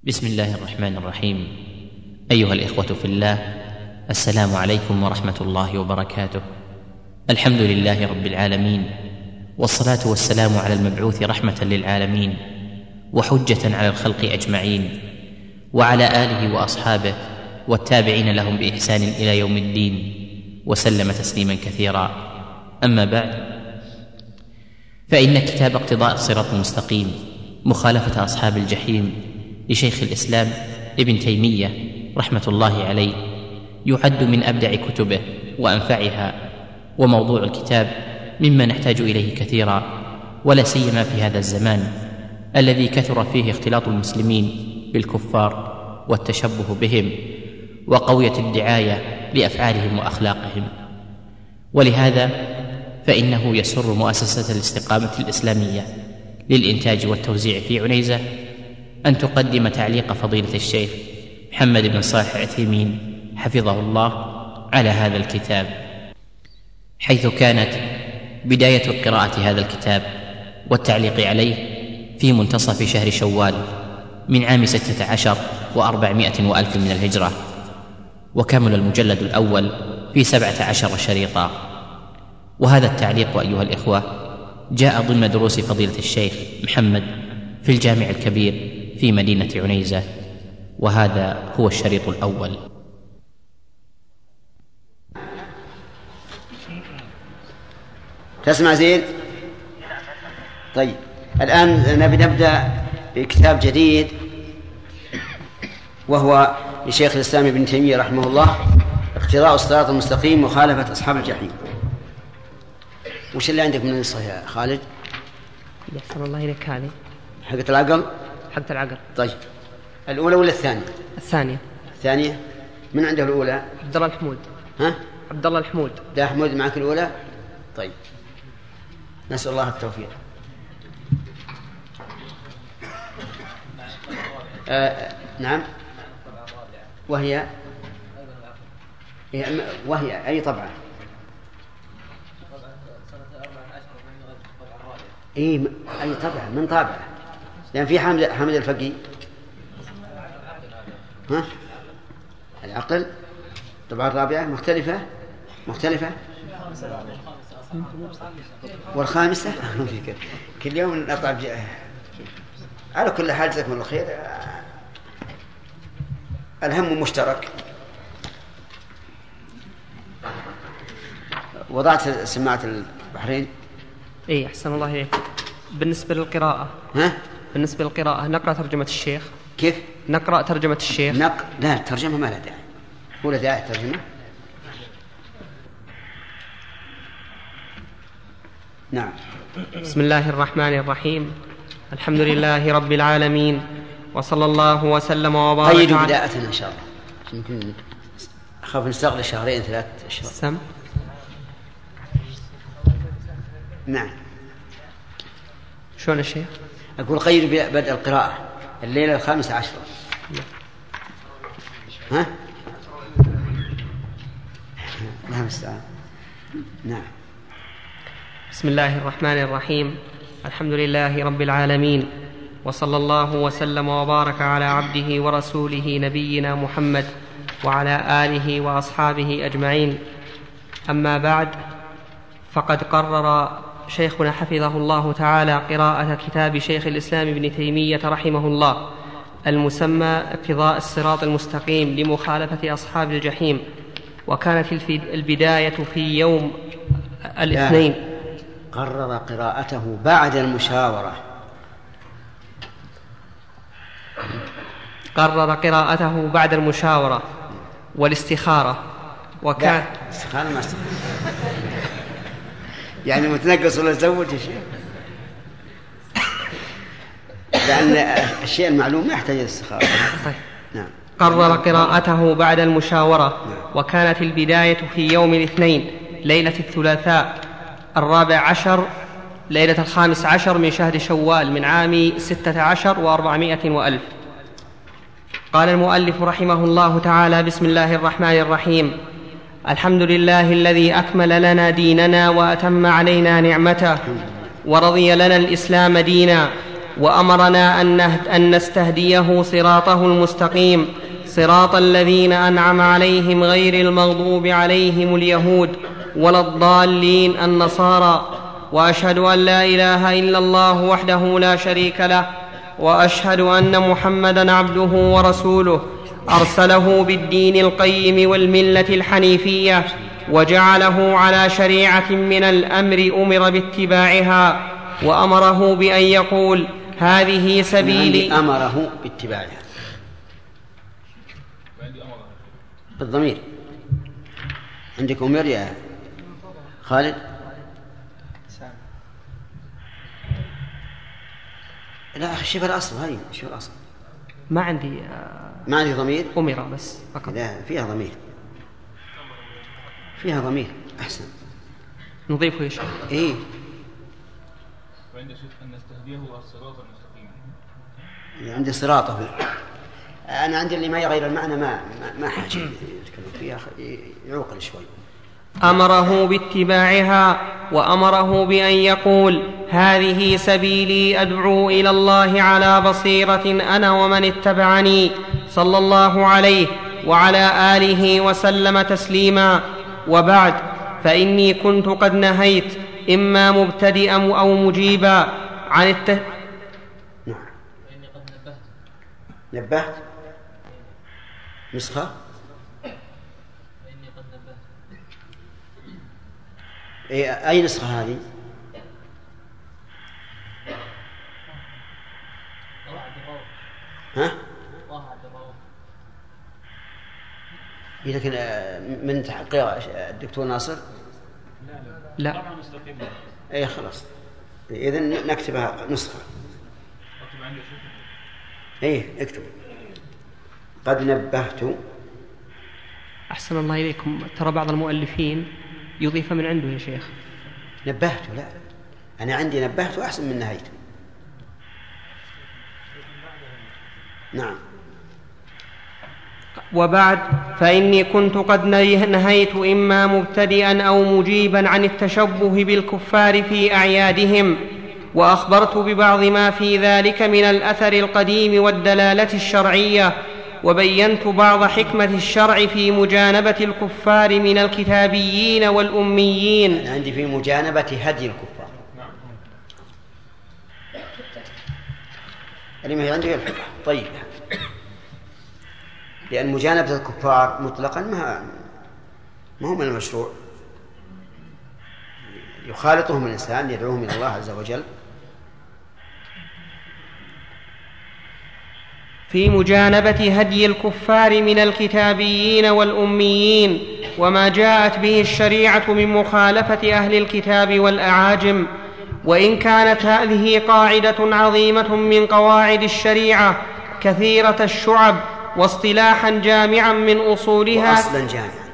بسم الله الرحمن الرحيم. أيها الإخوة في الله، السلام عليكم ورحمة الله وبركاته. الحمد لله رب العالمين، والصلاة والسلام على المبعوث رحمة للعالمين وحجة على الخلق أجمعين، وعلى آله وأصحابه والتابعين لهم بإحسان إلى يوم الدين، وسلم تسليما كثيرا. أما بعد، فإن كتاب اقتضاء الصراط المستقيم مخالفة أصحاب الجحيم لشيخ الإسلام ابن تيمية رحمة الله عليه يعد من أبدع كتبه وأنفعها، وموضوع الكتاب مما نحتاج إليه كثيرا، ولا سيما في هذا الزمان الذي كثر فيه اختلاط المسلمين بالكفار والتشبه بهم وقوية الدعاية لأفعالهم وأخلاقهم. ولهذا فإنه يسر مؤسسة الاستقامة الإسلامية للإنتاج والتوزيع في عنيزة أن تقدم تعليق فضيلة الشيخ محمد بن صالح العثيمين حفظه الله على هذا الكتاب، حيث كانت بداية قراءة هذا الكتاب والتعليق عليه في منتصف شهر شوال من عام 16 و400 وألف من الهجرة، وكمل المجلد الأول في 17 شريطا. وهذا التعليق أيها الإخوة جاء ضمن دروس فضيلة الشيخ محمد في الجامع الكبير في مدينة عنيزة، وهذا هو الشريط الأول. تسمع زين؟ طيب، الآن نبدأ بكتاب جديد، وهو لشيخ الإسلام ابن تيمية رحمه الله، اقتضاء الصراط المستقيم مخالفة أصحاب الجحيم. وش اللي عندك من النسخة يا خالد؟ يحسن الله إليك. هذه حقة العقل؟ حقة العقل. طيب، الأولى ولا الثانية؟ الثانية. الثانية؟ من عنده الأولى؟ عبد الله الحمود. ها؟ عبد الله الحمود. ده حمود معك الأولى؟ طيب، نسأل الله التوفيق. نعم. وهي أي طبعة؟ أي طبعة من طابعة، لأن في حامد الفقي. ها؟ العقل طبعة الرابعة مختلفة والخامسة كل يوم نطلع على كل حال. جزاكم الله خير، الهم مشترك. وضعت سماعة البحرين؟ اي احسن الله اليك. بالنسبة للقراءة، بالنسبة للقراءة نقرأ ترجمة الشيخ. كيف نقرأ ترجمة الشيخ؟ لا، الترجمة ما لها داعي. ولا داعي الترجمة. نعم. بسم الله الرحمن الرحيم. الحمد لله رب العالمين، وصلى الله وسلم وبارك. قيدوا بداية إن شاء الله، يمكن أخاف نستغل 2-3 أشهر. سم. نعم. شلون الشيخ؟ أقول قيدوا بدء القراءة الليلة 15. ها؟ نعم استعان. نعم. بسم الله الرحمن الرحيم. الحمد لله رب العالمين، وصلى الله وسلم وبارك على عبده ورسوله نبينا محمد وعلى آله وأصحابه أجمعين. أما بعد، فقد قرر شيخنا حفظه الله تعالى قراءة كتاب شيخ الإسلام ابن تيمية رحمه الله المسمى اقتضاء الصراط المستقيم لمخالفة أصحاب الجحيم، وكانت البداية في يوم الاثنين. قرر قراءته بعد المشاورة. قرر قراءته بعد المشاورة والاستخارة، وكان استخارة ما استخارة يعني متنقص ولا زوج يا شيخ، لأن الشيء المعلوم ما يحتاج الاستخارة. نعم. قرر قراءته بعد المشاورة، وكانت البداية في يوم الاثنين ليلة الثلاثاء 14 ليلة 15 من شهر شوال من عام 16 و400 وألف. قال المؤلف رحمه الله تعالى: بسم الله الرحمن الرحيم. الحمد لله الذي أكمل لنا ديننا وأتم علينا نعمته ورضي لنا الإسلام دينا وأمرنا أن نستهديه صراطه المستقيم صراط الذين أنعم عليهم غير المغضوب عليهم اليهود ولا الضالين النصارى. وأشهد أن لا إله إلا الله وحده لا شريك له، وأشهد أن محمدًا عبده ورسوله أرسله بالدين القيم والملة الحنيفية، وجعله على شريعة من الأمر أمر باتباعها، وأمره بأن يقول هذه سبيلي. أمره باتباعها بالضمير. عندك أمر يا خالد؟ لا أخي شوف الأصل، هاي شوف الأصل. ما عندي ضمير. أمر بس فقط. لا فيها ضمير، فيها ضمير أحسن نضيفه يا شيخ. إيه وعند شيخ أن نستهديه الصراط المستقيم. عندي صراطه. أنا عندي اللي ما يغير المعنى ما حاجة يتكلم فيها، يعوقل شوي. أمره باتباعها، وأمره بأن يقول هذه سبيلي أدعو إلى الله على بصيرة أنا ومن اتبعني، صلى الله عليه وعلى آله وسلم تسليما. وبعد، فإني كنت قد نهيت إما مبتدئا أو مجيبا عن نعم. نبهت نسخة. أي نسخة هذه؟ ها؟ لكن من تحقيق الدكتور ناصر؟ لا. أي خلاص، إذن نكتبها نسخة. إيه اكتب قد نبهت. أحسن الله إليكم. ترى بعض المؤلفين يضيف من عنده يا شيخ. نبهت، لا أنا عندي نبهت أحسن من نهيت. نعم. وبعد، فإني كنت قد نهيت إما مبتدئا أو مجيبا عن التشبه بالكفار في أعيادهم، وأخبرت ببعض ما في ذلك من الأثر القديم والدلالة الشرعية، وبينت بعض حكمة الشرع في مجانبة الكفار من الكتابيين والأميين. أنا عندي في مجانبة هدي الكفار. اللي ما عندي الحق. طيب، لأن مجانبة الكفار مطلقا ما هو من المشروع. يخالطهم الإنسان يدعوهم إلى الله عز وجل. في مجانبة هدي الكفار من الكتابيين والأميين، وما جاءت به الشريعة من مخالفة أهل الكتاب والأعاجم. وإن كانت هذه قاعدة عظيمة من قواعد الشريعة كثيرة الشعب، واصطلاحا جامعا من أصولها، وأصلا جامعا.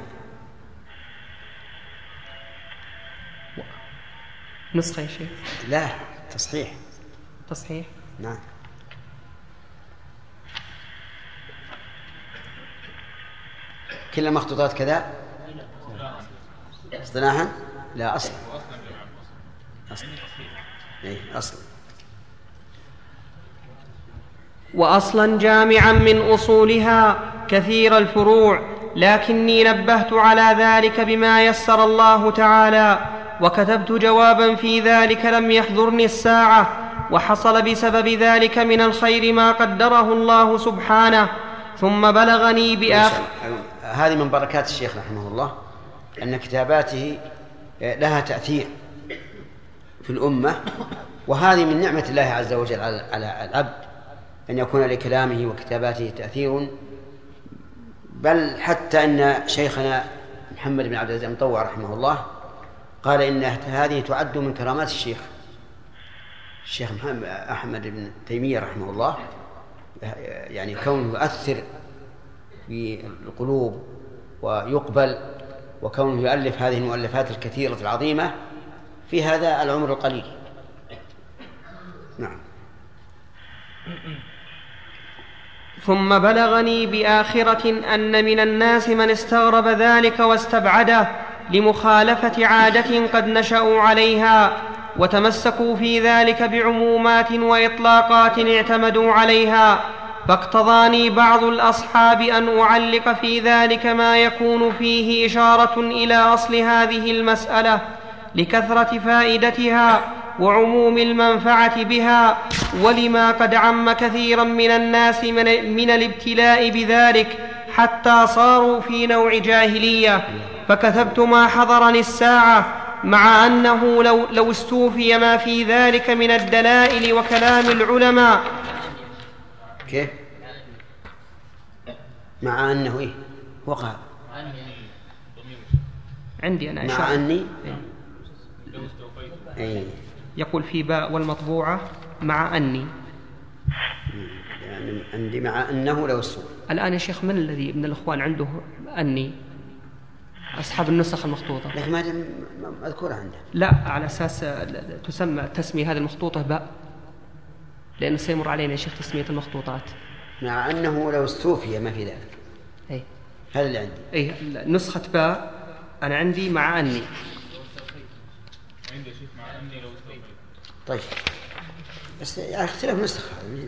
نسخة يا شيخ؟ لا، تصحيح. نعم. كل مخطوطات كذا اصطلاحا؟ لا، أصلا. أصلا. وأصلا جامعا من أصولها كثير الفروع، لكني نبهت على ذلك بما يسر الله تعالى، وكتبت جوابا في ذلك لم يحضرني الساعة، وحصل بسبب ذلك من الخير ما قدره الله سبحانه. ثم بلغني بآخر. هذه من بركات الشيخ رحمه الله أن كتاباته لها تأثير في الأمة، وهذه من نعمة الله عز وجل على العبد أن يكون لكلامه وكتاباته تأثير. بل حتى أن شيخنا محمد بن عبد العزيز المطوع رحمه الله قال إن هذه تعد من كرامات الشيخ محمد أحمد بن تيمية رحمه الله، يعني كونه يؤثر في القلوب ويقبل، وكونه يؤلف هذه المؤلفات الكثيرة العظيمة في هذا العمر القليل. نعم. ثم بلغني بآخرة أن من الناس من استغرب ذلك واستبعده لمخالفة عادة قد نشأوا عليها، وتمسكوا في ذلك بعمومات وإطلاقات اعتمدوا عليها، فاقتضاني بعض الأصحاب أن أعلق في ذلك ما يكون فيه إشارة إلى أصل هذه المسألة لكثرة فائدتها وعموم المنفعة بها، ولما قد عم كثيرا من الناس من الابتلاء بذلك حتى صاروا في نوع جاهلية. فكتبت ما حضرني الساعة، مع أنه لو استوفي ما في ذلك من الدلائل وكلام العلماء. كيف؟ مع أنه إيه؟ وقع عندي أنا مع أني إيه؟ يقول في باء والمطبوعة مع أني، يعني عندي مع أنه لو استوفي. الآن يا شيخ من الذي من الإخوان عنده أني؟ أصحاب النسخ المخطوطة. لكن ما مذكورة عنده. لا، على أساس تسمي هذه المخطوطة باء، لأنه سيمر علينا يا شيخ تسمية المخطوطات. مع أنه لو استوفي ما في ذلك. أي هذا اللي عندي. أي نسخة باء أنا عندي مع أني. عندي شيخ مع أني لو استوفي. طيب بس يعني اختلاف نسخة.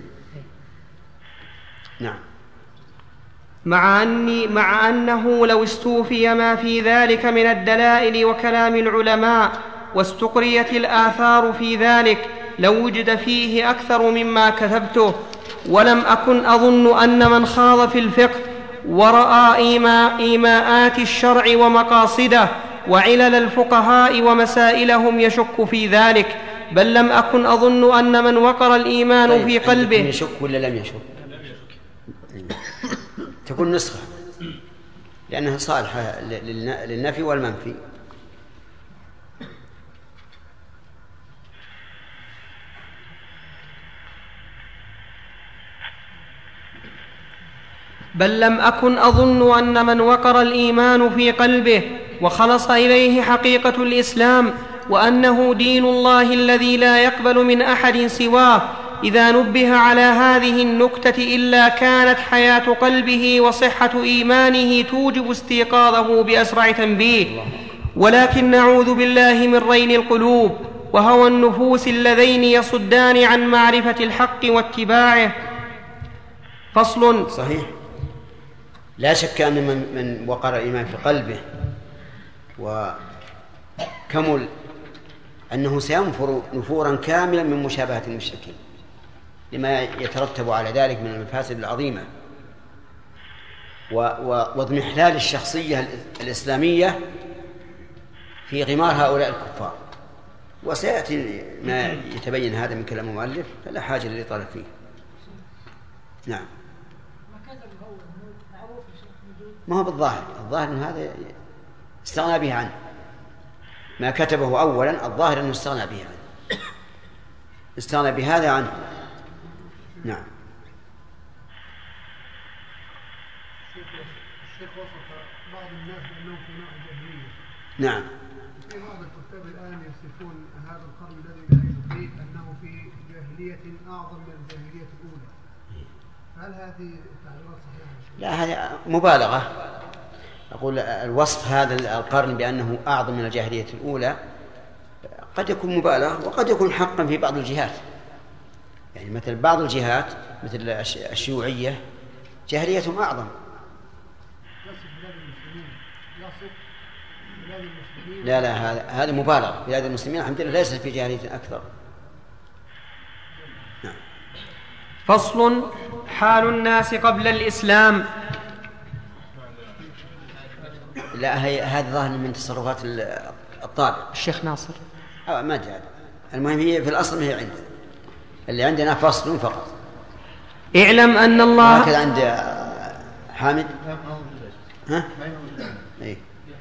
نعم. مع أنه لو استوفي ما في ذلك من الدلائل وكلام العلماء واستقريت الآثار في ذلك لو وجد فيه أكثر مما كتبته، ولم أكن أظن أن من خاض في الفقه ورأى إيماءات الشرع ومقاصده وعلل الفقهاء ومسائلهم يشك في ذلك، بل لم أكن أظن أن من وقر الإيمان طيب في قلبه. يشك ولا لم يشك؟ تكون نسخة لأنها صالحة للنفي والمنفي. بل لم أكن أظن أن من وقر الإيمان في قلبه وخلص إليه حقيقة الإسلام وأنه دين الله الذي لا يقبل من أحد سواه إذا نبه على هذه النكتة إلا كانت حياة قلبه وصحة إيمانه توجب استيقاظه بأسرع تنبيه. ولكن نعوذ بالله من رين القلوب وهوى النفوس اللذين يصدان عن معرفة الحق واتباعه. فصل. صحيح، لا شك أن من وقر الإيمان في قلبه وكمل أنه سينفر نفورا كاملا من مشابهة المشركين لما يترتب على ذلك من المفاسد العظيمة واضمحلال الشخصية الإسلامية في غمار هؤلاء الكفار. وسيأتي ما يتبين هذا من كلام المؤلف، فلا حاجة للإطالة فيه. نعم. ما هو بالظاهر، الظاهر أن هذا استغنى به عنه، ما كتبه أولا الظاهر أنه استغنى به عنه، استغنى بهذا عنه. نعم. الشيخ وصف بعض الناس بأنهم في نوع الجاهلية. نعم. في بعض الكتاب الآن يصفون هذا القرن الذي نعيش فيه أنه في جاهلية أعظم من الجاهلية الأولى. هل هذه التعبيرات صحيحة؟ لا، هذه مبالغة. أقول الوصف هذا القرن بأنه أعظم من الجاهلية الأولى قد يكون مبالغ وقد يكون حقا في بعض الجهات. يعني مثل بعض الجهات مثل الشيوعية جاهليتهم أعظم. لا هذا مبالغة. بلاد المسلمين الحمد لله ليست في جاهلية أكثر. نعم. فصل. حال الناس قبل الإسلام. لا، هذا ظاهر من تصرفات الطابع. الشيخ ناصر ما جاء. المهم هي في الأصل هي عندنا، اللي عندنا فصل فقط. اعلم أن الله هكذا عند حامد. ها؟ إيه؟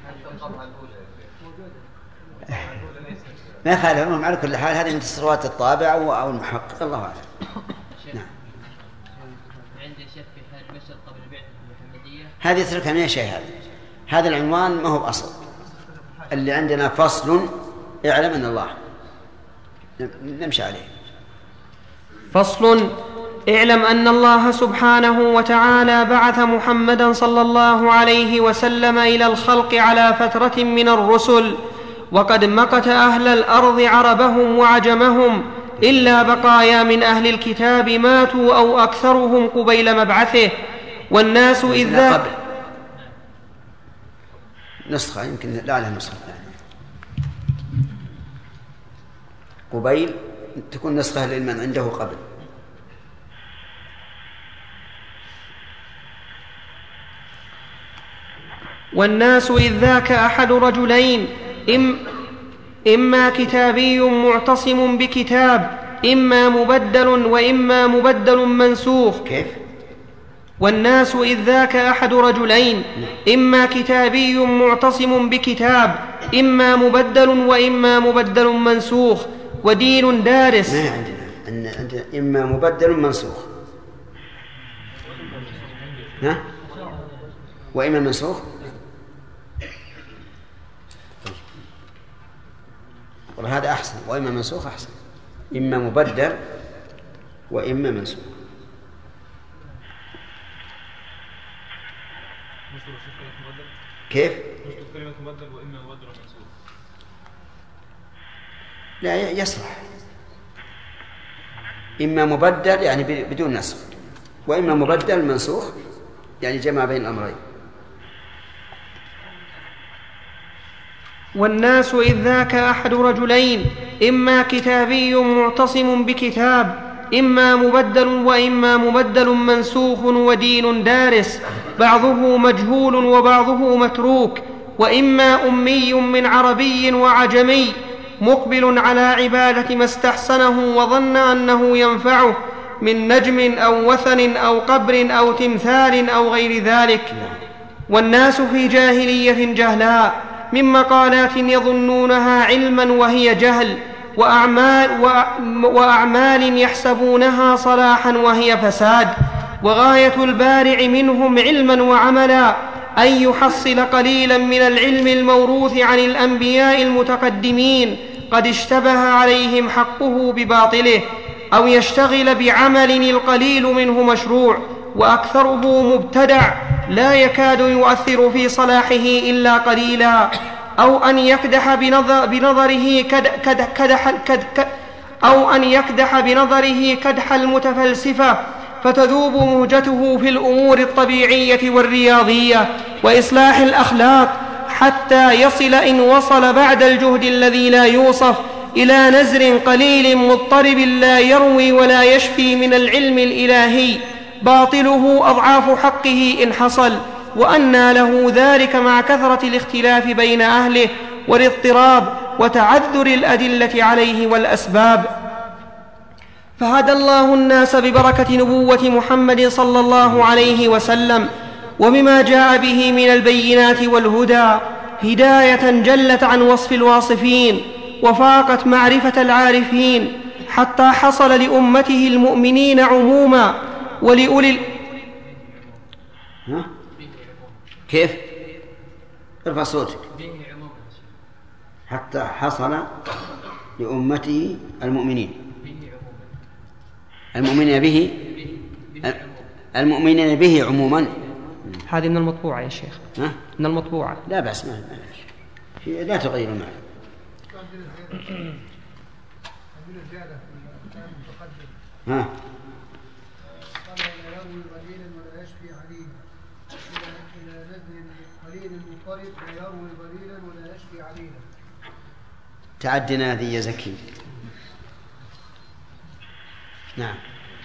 ما يخالف. على كل حال هذه من تصرفات الطابع أو المحقق، الله أعلم. نعم. عندي شك في حال مصر قبل البعثة المحمدية. هذه يتركها من شيء. هذا العنوان ما هو بأصل. اللي عندنا فصل اعلم أن الله، نمشي عليه. فصل. اعلم أن الله سبحانه وتعالى بعث محمدا صلى الله عليه وسلم إلى الخلق على فترة من الرسل، وقد مقت أهل الأرض عربهم وعجمهم إلا بقايا من أهل الكتاب ماتوا أو أكثرهم قبيل مبعثه. والناس إذ ذاك نسخة يمكن لا لها نسخة قبيل تكون نسخة لمن عنده قبل. والناس إذ ذاك أحد رجلين إما كتابي معتصم بكتاب إما مبدل وإما مبدل منسوخ. كيف؟ والناس إذ ذاك أحد رجلين إما كتابي معتصم بكتاب إما مبدل وإما مبدل منسوخ ودين دارس. ما عندنا إما مبدل منسوخ وإما منسوخ. وهذا أحسن، وإما منسوخ أحسن. إما مبدل وإما منسوخ. كيف؟ كلمة مبدل وإما مبدل ومنسوخ. لا يصلح. إما مبدل يعني بدون نسخ، وإما مبدل منسوخ يعني جمع بين الأمرين. والناس إذ ذاك أحد رجلين إما كتابي معتصم بكتاب إما مبدل وإما مبدل منسوخ ودين دارس بعضه مجهول وبعضه متروك. وإما أمي من عربي وعجمي مقبل على عبادة ما استحسنه وظن أنه ينفعه من نجم أو وثن أو قبر أو تمثال أو غير ذلك. والناس في جاهلية جهلاء من مقالات يظنونها علما وهي جهل وأعمال يحسبونها صلاحا وهي فساد. وغاية البارع منهم علما وعملا أن يحصل قليلا من العلم الموروث عن الأنبياء المتقدمين قد اشتبه عليهم حقه بباطله، أو يشتغل بعمل القليل منه مشروع وأكثره مبتدع لا يكاد يؤثر في صلاحه إلا قليلا، أو أن يكدح بنظره كدح المتفلسفة فتذوب مهجته في الأمور الطبيعية والرياضية وإصلاح الأخلاق حتى يصل إن وصل بعد الجهد الذي لا يوصف إلى نزر قليل مضطرب لا يروي ولا يشفي من العلم الإلهي باطله أضعاف حقه إن حصل. وأنى له ذلك مع كثرة الاختلاف بين أهله والاضطراب وتعذر الأدلة عليه والأسباب. فهدى الله الناس ببركة نبوة محمد صلى الله عليه وسلم وبما جاء به من البينات والهدى هداية جلت عن وصف الواصفين وفاقت معرفة العارفين، حتى حصل لأمته المؤمنين عموما ولأولي كيف؟ ارفع صوتك. حتى حصل لأمته المؤمنين المؤمنين به عموما. هذه من المطبوعة يا شيخ. من المطبوعة. لا بأس، ما لا تغير معه. ها تعدنا ذي زكي. نعم.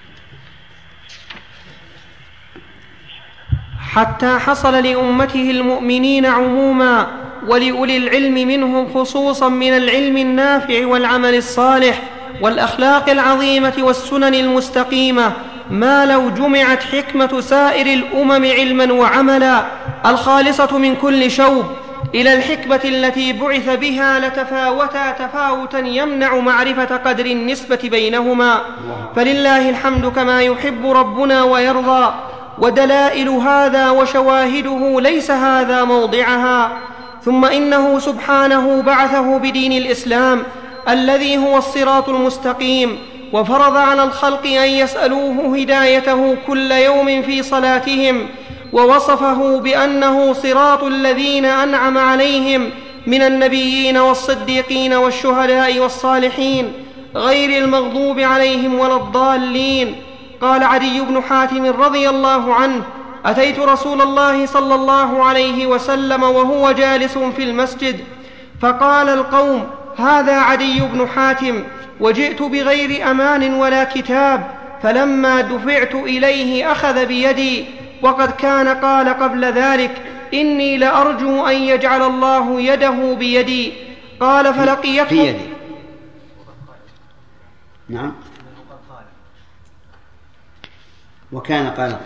حتى حصل لأمته المؤمنين عموما ولأولي العلم منهم خصوصا من العلم النافع والعمل الصالح والأخلاق العظيمة والسنن المستقيمة ما لو جمعت حكمة سائر الأمم علما وعملا الخالصة من كل شوب إلى الحكمة التي بعث بها لتفاوتا تفاوتا يمنع معرفة قدر النسبة بينهما. فلله الحمد كما يحب ربنا ويرضى. ودلائل هذا وشواهده ليس هذا موضعها. ثم إنه سبحانه بعثه بدين الإسلام الذي هو الصراط المستقيم، وفرض على الخلق أن يسألوه هدايته كل يوم في صلاتهم، ووصفه بأنه صراط الذين أنعم عليهم من النبيين والصديقين والشهداء والصالحين غير المغضوب عليهم ولا الضالين. قال عدي بن حاتم رضي الله عنه: أتيت رسول الله صلى الله عليه وسلم وهو جالس في المسجد، فقال القوم: هذا عدي بن حاتم، وجئت بغير أمان ولا كتاب. فلما دفعت إليه أخذ بيدي، وقد كان قال قبل ذلك: إني لأرجو أن يجعل الله يده بيدي. قال فلقيته في يدي. نعم. وكان قال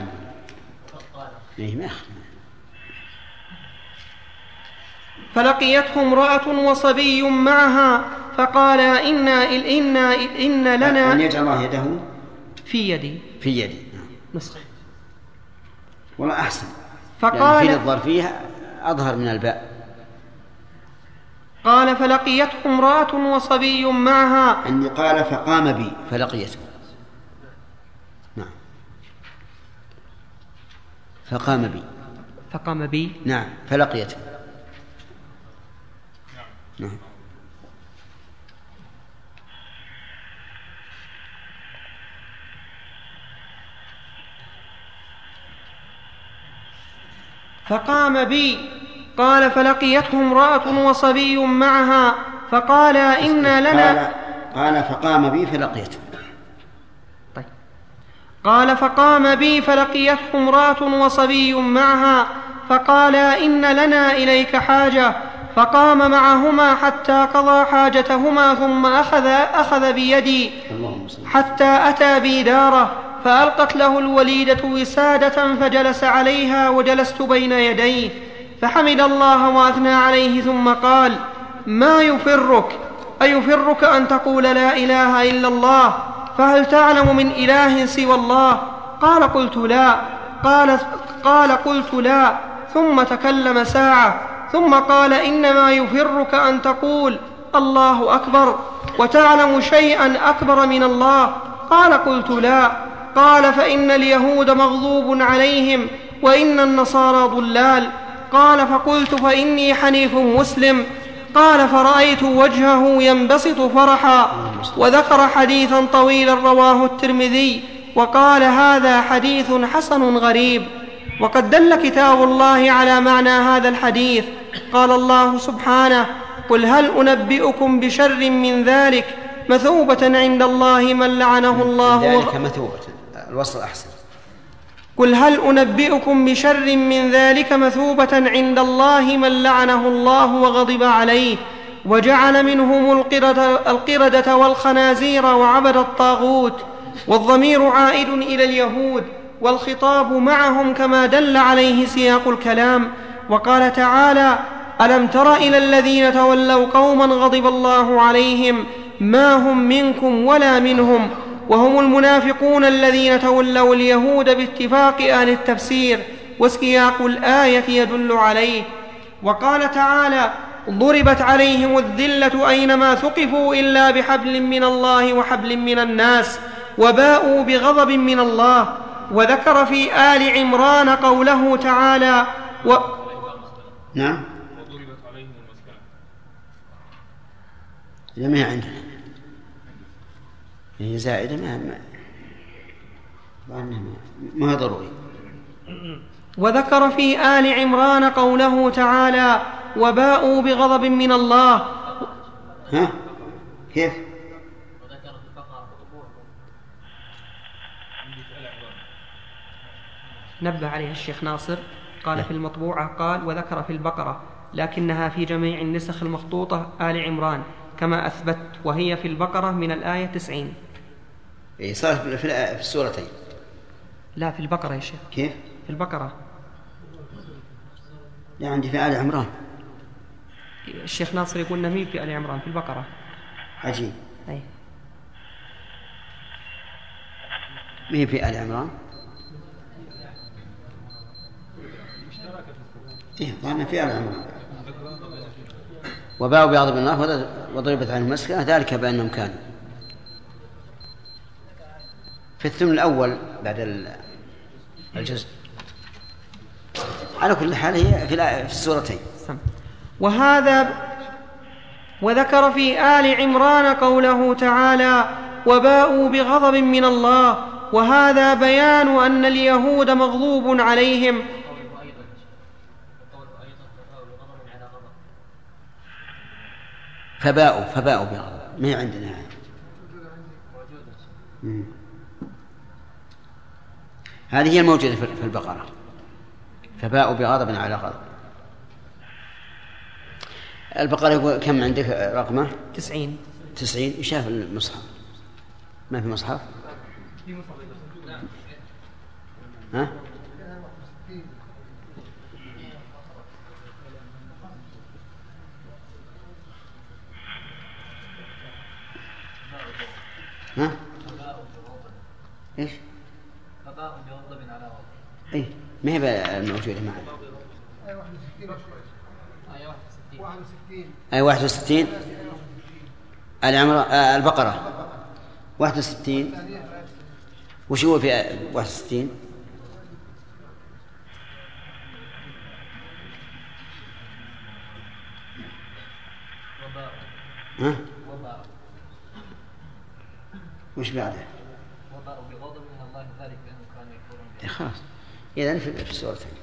فلقيته امرأة وصبي معها، فقال: إن لنا أن يجعل الله يده في يدي. نعم. والله أحسن. فقال في الظرفية أظهر من الباء. قال: فلقيته امرأة وصبي معها. أن يقال فقام بي فلقيته. نعم. فقام بي. نعم. فلقيته. نعم. فقام بي. قال: فلقيته امرأة وصبي معها، فقال: إن لنا. قال فقام بي فلقيته. طيب. قال: فقام بي فلقيته امرأة وصبي معها، فقال: إن لنا إليك حاجة. فقام معهما حتى قضى حاجتهما، ثم أخذ بيدي حتى أتى بي داره، فألقت له الوليدة وسادة فجلس عليها، وجلست بين يديه، فحمد الله وأثنى عليه، ثم قال: ما يفرك؟ أيفرك أن تقول لا إله إلا الله؟ فهل تعلم من إله سوى الله؟ قال: قلت لا. قال: قلت لا. ثم تكلم ساعة، ثم قال: إنما يفرك أن تقول الله أكبر، وتعلم شيئا أكبر من الله؟ قال: قلت لا. قال: فإن اليهود مغضوب عليهم، وإن النصارى ضلال. قال: فقلت: فإني حنيف مسلم. قال: فرأيت وجهه ينبسط فرحا، وذكر حديثا طويلا رواه الترمذي، وقال: هذا حديث حسن غريب. وقد دل كتاب الله على معنى هذا الحديث. قال الله سبحانه: قل هل أنبئكم بشر من ذلك مثوبة عند الله من لعنه الله ذلك مثوبة. الوصل أحسن. قل هل أنبئكم بشر من ذلك مثوبة عند الله من لعنه الله وغضب عليه، وجعل منهم القردة والخنازير وعبد الطاغوت. والضمير عائد إلى اليهود، والخطاب معهم كما دل عليه سياق الكلام. وقال تعالى: ألم تر إلى الذين تولوا قوما غضب الله عليهم ما هم منكم ولا منهم، وهم المنافقون الذين تولوا اليهود باتفاق أهل التفسير، وسياق الآية يدل عليه. وقال تعالى: ضربت عليهم الذلة أينما ثقفوا إلا بحبل من الله وحبل من الناس، وباءوا بغضب من الله. وذكر في آل عمران قوله تعالى: نعم. وضربت عليهم المسكنة. ما عندنا هي زائدة، ما ضروري. وذكر في آل عمران قوله تعالى: وباءوا بغضب من الله. ها كيف؟ نبه عليه الشيخ ناصر، قال في المطبوعة قال: وذكر في البقرة، لكنها في جميع النسخ المخطوطة آل عمران كما أثبت، وهي في البقرة من الآية 90. صار في السورتين. لا، في البقرة يا شيخ. كيف؟ في البقرة. لا، عندي في آل عمران. الشيخ ناصر يقول نميل في آل عمران في البقرة. عجيب. أي. مين في آل عمران؟ إيه، ظننا في آل عمران. وباءوا بغضب من الله وضربت عنهم المسكنة، ذلك بأنهم كانوا في الثمن الأول بعد الجزء. على كل حال هي في السورتين. وذكر في آل عمران قوله تعالى: وباءوا بغضب من الله، وهذا بيان أن اليهود مغضوب عليهم. فباءوا بغضب، ما عندنا يعني. هذه هي الموجودة في البقرة، فباءوا بغضب على غضب. البقرة يقول كم عندك رقمه؟ 90. يشاف المصحف؟ ما في مصحف؟ ها؟ ها؟ ايش؟ فباء بغضب على غضب. اي ما هي الموجودة معنا. أي 61. البقرة 61. وش هو في 61؟ ها؟ وش بعده؟ وباء بغضب من الله ذلك بأنهم كانوا يكفرون به. خلاص إذن في السورتين.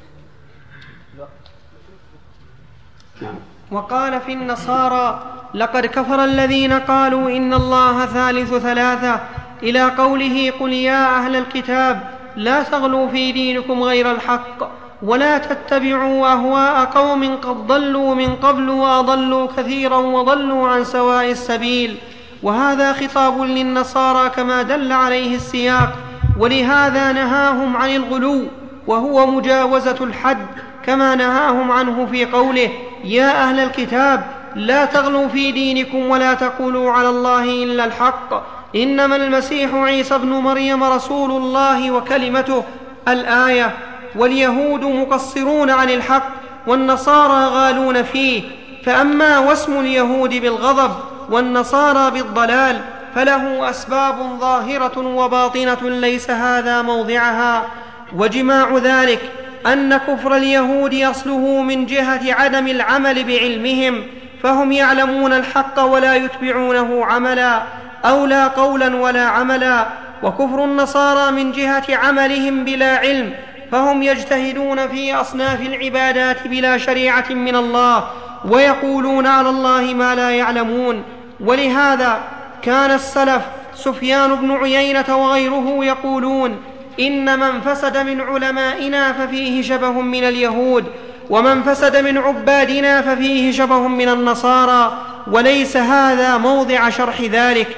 نعم. وقال في النصارى: لقد كفر الذين قالوا إن الله ثالث ثلاثة، إلى قوله: قل يا أهل الكتاب لا تغلوا في دينكم غير الحق ولا تتبعوا أهواء قوم قد ضلوا من قبل وأضلوا كثيرا وضلوا عن سواء السبيل. وهذا خطاب للنصارى كما دل عليه السياق، ولهذا نهاهم عن الغلو وهو مجاوزة الحد، كما نهاهم عنه في قوله: يا أهل الكتاب لا تغلوا في دينكم ولا تقولوا على الله إلا الحق إنما المسيح عيسى بن مريم رسول الله وكلمته. الآية. واليهود مقصرون عن الحق والنصارى غالون فيه، فأما واسم اليهود بالغضب والنصارى بالضلال فله أسباب ظاهرة وباطنة ليس هذا موضعها. وجماع ذلك أن كفر اليهود أصله من جهة عدم العمل بعلمهم، فهم يعلمون الحق ولا يتبعونه عملا، أو لا قولا ولا عملا. وكفر النصارى من جهة عملهم بلا علم، فهم يجتهدون في أصناف العبادات بلا شريعة من الله، ويقولون على الله ما لا يعلمون. ولهذا كان السلف سفيان بن عيينة وغيره يقولون: إن من فسد من علمائنا ففيه شبه من اليهود، ومن فسد من عبادنا ففيه شبه من النصارى، وليس هذا موضع شرح ذلك.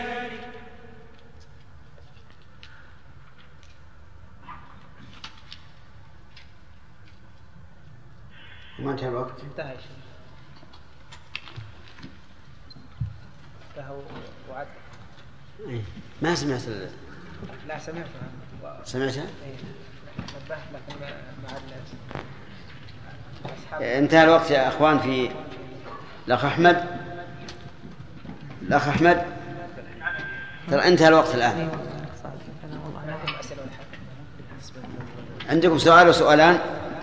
ما انتهى الوقت؟ انتهى. وعد. ما سمعت لا سمعتها. سمعتها؟ نبهت لكن ما عدنا. انتهى الوقت يا أخوان. في الأخ أحمد ترى انتهى الوقت الآن. عندكم سؤال وسؤالان؟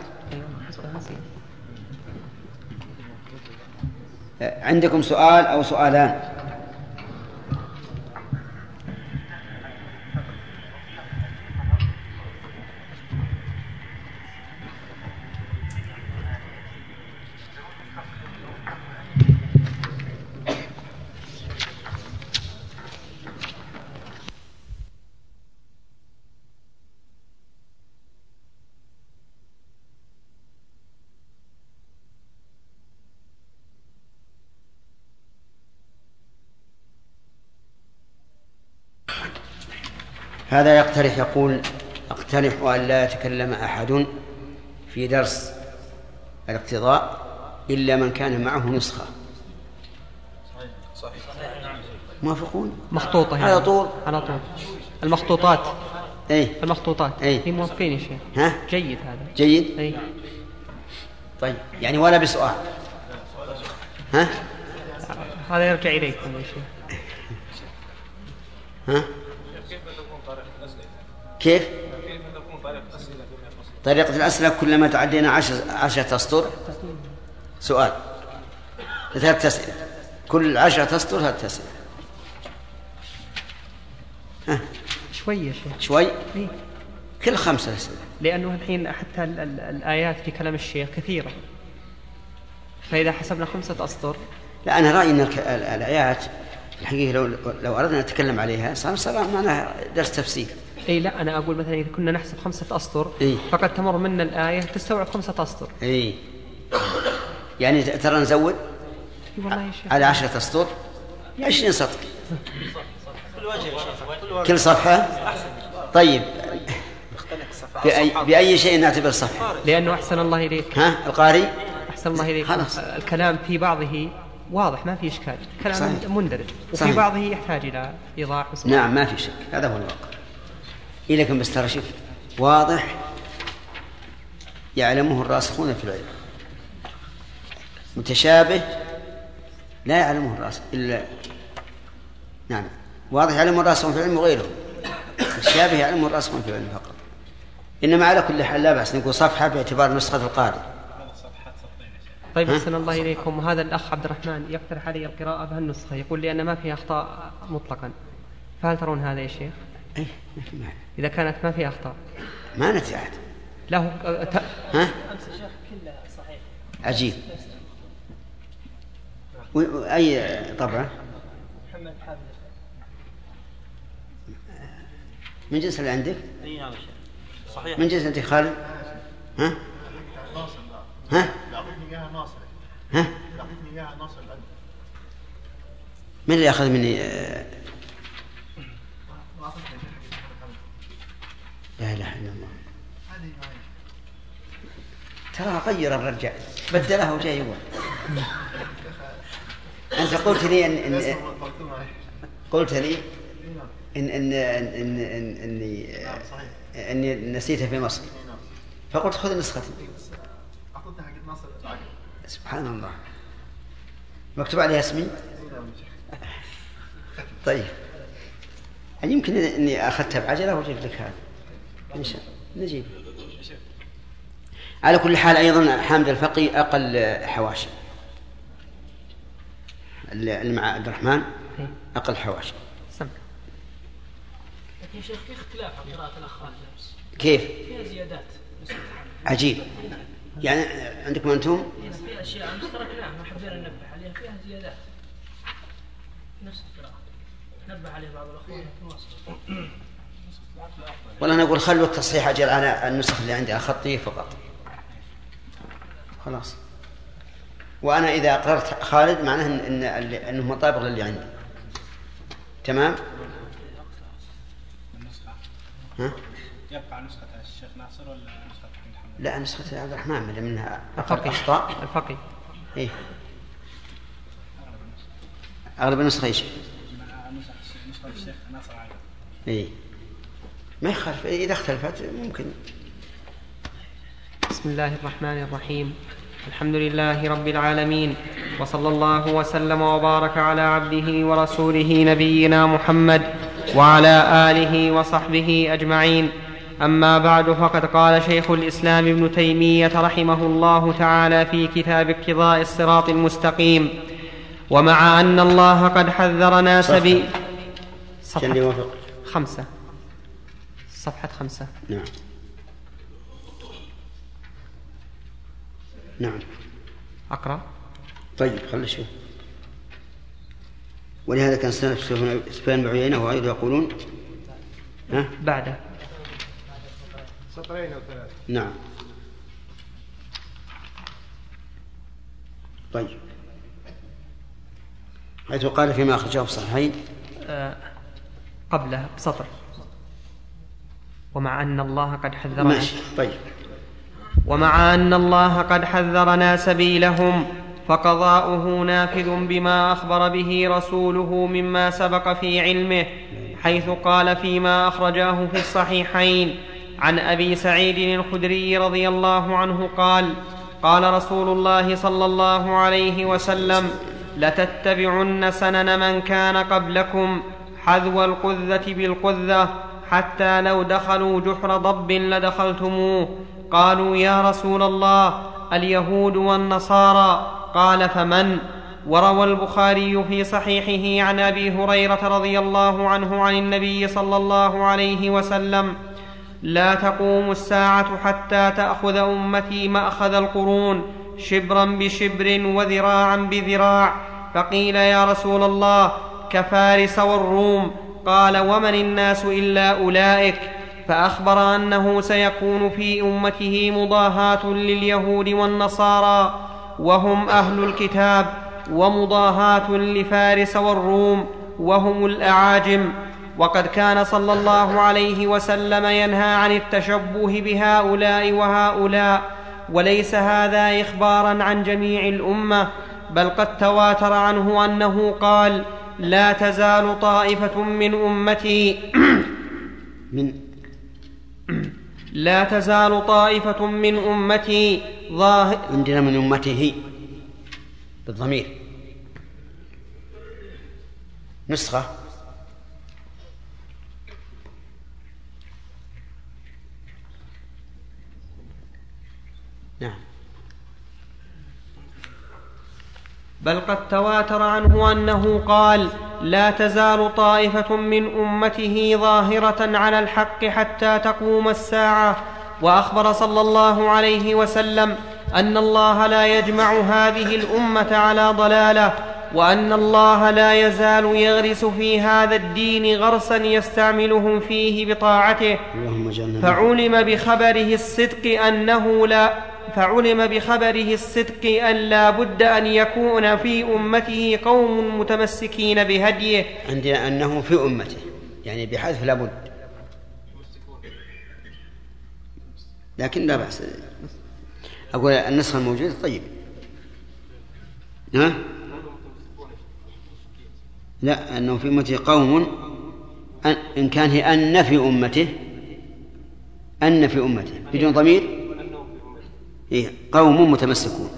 عندكم سؤال أو سؤالان؟ هذا يقترح، يقول: أقترح أن لا يتكلم أحد في درس الاقتضاء إلا من كان معه نسخة. صحيح. موافقون؟ مخطوطة على طول. المخطوطات. المخطوطات. هي موافقين يا شيخ. ها؟ جيد هذا. جيد. طيب يعني ولا بسؤال؟ ها؟ هذا يرجع إليكم يا شيخ. ها؟ كيف؟ طريقة الأسئلة كلما تعدينا 10 أسطر سؤال، 3 أسئلة. كل 10 أسطر 3 أسئلة. شوي يا شيخ. شوي؟ إيه؟ كل 5 أسئلة. لأنه الحين حتى الآيات في كلام الشيخ كثيرة، فإذا حسبنا 5 أسطر. لا، أنا رأيي أن الآيات الحقيقة لو أردنا نتكلم عليها صار معنا درس تفسير. اي لا، انا اقول مثلا اذا كنا نحسب 5 أسطر فقد تمر منا الايه تستوعب 5 أسطر. اي يعني ترى نزود على 10 أسطر 20 سطر كل صفحه. طيب باي شيء نعتبر صفحه؟ لانه احسن الله اليك القارئ احسن الله اليك خلاص. الكلام في بعضه واضح ما في اشكال، كلام صحيح. مندرج، وفي صحيح. بعضه يحتاج الى ايضاح وصحيح. نعم ما في شك، هذا هو الواقع. لكن بس ترى شوف واضح يعلمه الراسخون في العلم، متشابه لا يعلمه الراسخ إلا نعم واضح يعلمه الراسخون في العلم وغيره، متشابه يعلمه الراسخون في العلم فقط. إنما على كل حال لا بأس نقول صفحة باعتبار نسخة القارئ. طيب أحسن الله إليكم. هذا الأخ عبد الرحمن يقترح علي القراءة بهالنسخة، يقول لي أن ما فيها أخطاء مطلقا، فهل ترون هذا يا شيخ؟ إذا كانت ما فيها أخطاء ما نتعاد له أمس الشيخ كلها صحيح. عجيب. أي طبعا محمد حافظ من جنس اللي عندك؟ أي نعم صحيح. من جنس أنت خالد؟ ها؟ ها؟ ها؟ من اللي أخذ مني؟ لا إله إلا الله. ترى غير الرجع بدله وجاي هو. أنت قلت لي إني نسيتها في مصر، فقلت خذ نسختي. سبحان الله مكتوب عليها اسمي. طيب يعني يمكن إني أخذتها بعجلة وجبت لك هذا إن شاء الله نجيب. على كل حال أيضا حامد الفقي أقل حواشي اللي مع عبد الرحمن أقل حواشي. لكن شيخ في اختلاف عن قراءة الأخ خالد. كيف؟ فيها زيادات عجيب. يعني عندكم أنتم في أشياء مشتركة ما حبينا ننبه عليها، فيها زيادات نفس القراءة نبه عليه بعض الأخوان. والله أنا أقول خلوا التصحيح أجل على النسخ اللي عندي أخطيه فقط خلاص. وأنا إذا أقررت خالد معناه أنه مطابق للي عندي. تمام؟ ها؟ يبقى نسخة الشيخ ناصر ولا نسخة محمد؟ لا نسخة عبد الرحمن من منها الفقي. إيه أغلب النسخة إيش؟ نسخة الشيخ ناصر عادل. إيه ما يخالف إذا اختلفت ممكن. بسم الله الرحمن الرحيم. الحمد لله رب العالمين، وصلى الله وسلم وبارك على عبده ورسوله نبينا محمد وعلى آله وصحبه أجمعين. أما بعد، فقد قال شيخ الإسلام ابن تيمية رحمه الله تعالى في كتاب اقتضاء الصراط المستقيم: ومع أن الله قد حذرنا صفحة 5 صفحة 5. نعم أقرأ. طيب خلي شوف. ولهذا كان سفيان بن عيينة وغيره يقولون بعده سطرين أو 3. نعم. طيب حيث قال فيما أخرجه في الصحيحين قبله بسطر: ومع أن الله قد حذرنا. ماشي. طيب ومع أن الله قد حذرنا سبيلهم فقضاؤه نافذ بما أخبر به رسوله مما سبق في علمه، حيث قال فيما أخرجاه في الصحيحين عن أبي سعيد الخدري رضي الله عنه قال: قال رسول الله صلى الله عليه وسلم: لتتبعن سنن من كان قبلكم حذو القذة بالقذة، حتى لو دخلوا جحر ضب لدخلتموه. قالوا: يا رسول الله، اليهود والنصارى؟ قال: فمن؟ وروى البخاري في صحيحه عن أبي هريرة رضي الله عنه عن النبي صلى الله عليه وسلم: لا تقوم الساعة حتى تأخذ أمتي مأخذ القرون، شبرا بشبر وذراعا بذراع. فقيل: يا رسول الله، كفارس والروم. قال: ومن الناس إلا أولئك. فأخبر أنه سيكون في أمته مضاهاة لليهود والنصارى وهم أهل الكتاب، ومضاهاة لفارس والروم وهم الأعاجم. وقد كان صلى الله عليه وسلم ينهى عن التشبه بهؤلاء وهؤلاء، وليس هذا إخبارا عن جميع الأمة، بل قد تواتر عنه أنه قال: لا تزال طائفة من أمتي لا تزال طائفة من أمتي عندنا من أمته بالضمير نسخة. نعم. بل قد تواتر عنه أنه قال: لا تزال طائفة من أمته ظاهرة على الحق حتى تقوم الساعة. وأخبر صلى الله عليه وسلم أن الله لا يجمع هذه الأمة على ضلالة، وأن الله لا يزال يغرس في هذا الدين غرسا يستعملهم فيه بطاعته. فعلم بخبره الصدق أن لا بد أن يكون في أمته قوم متمسكين بهديه. عندنا أنه في أمته، يعني بحذف لا بد، لكن لا بأس. أقول النسخة الموجودة طيب. ها؟ لا، أنه في أمته قوم، إن كان هي أن في أمته، أن في أمته بدون ضمير، إيه؟ قوم متمسكون.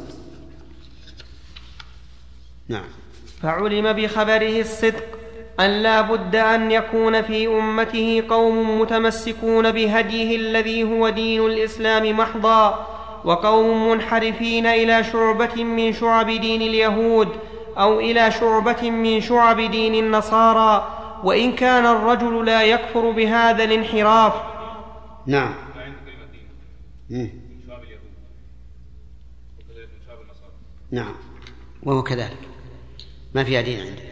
نعم. فعلم بخبره الصدق أن لا بد أن يكون في أمته قوم متمسكون بهديه الذي هو دين الإسلام محضا، وقوم منحرفين إلى شعبة من شعب دين اليهود أو إلى شعبة من شعب دين النصارى، وإن كان الرجل لا يكفر بهذا الانحراف. نعم. نعم، وهو كذلك، ما فيها دين عندنا.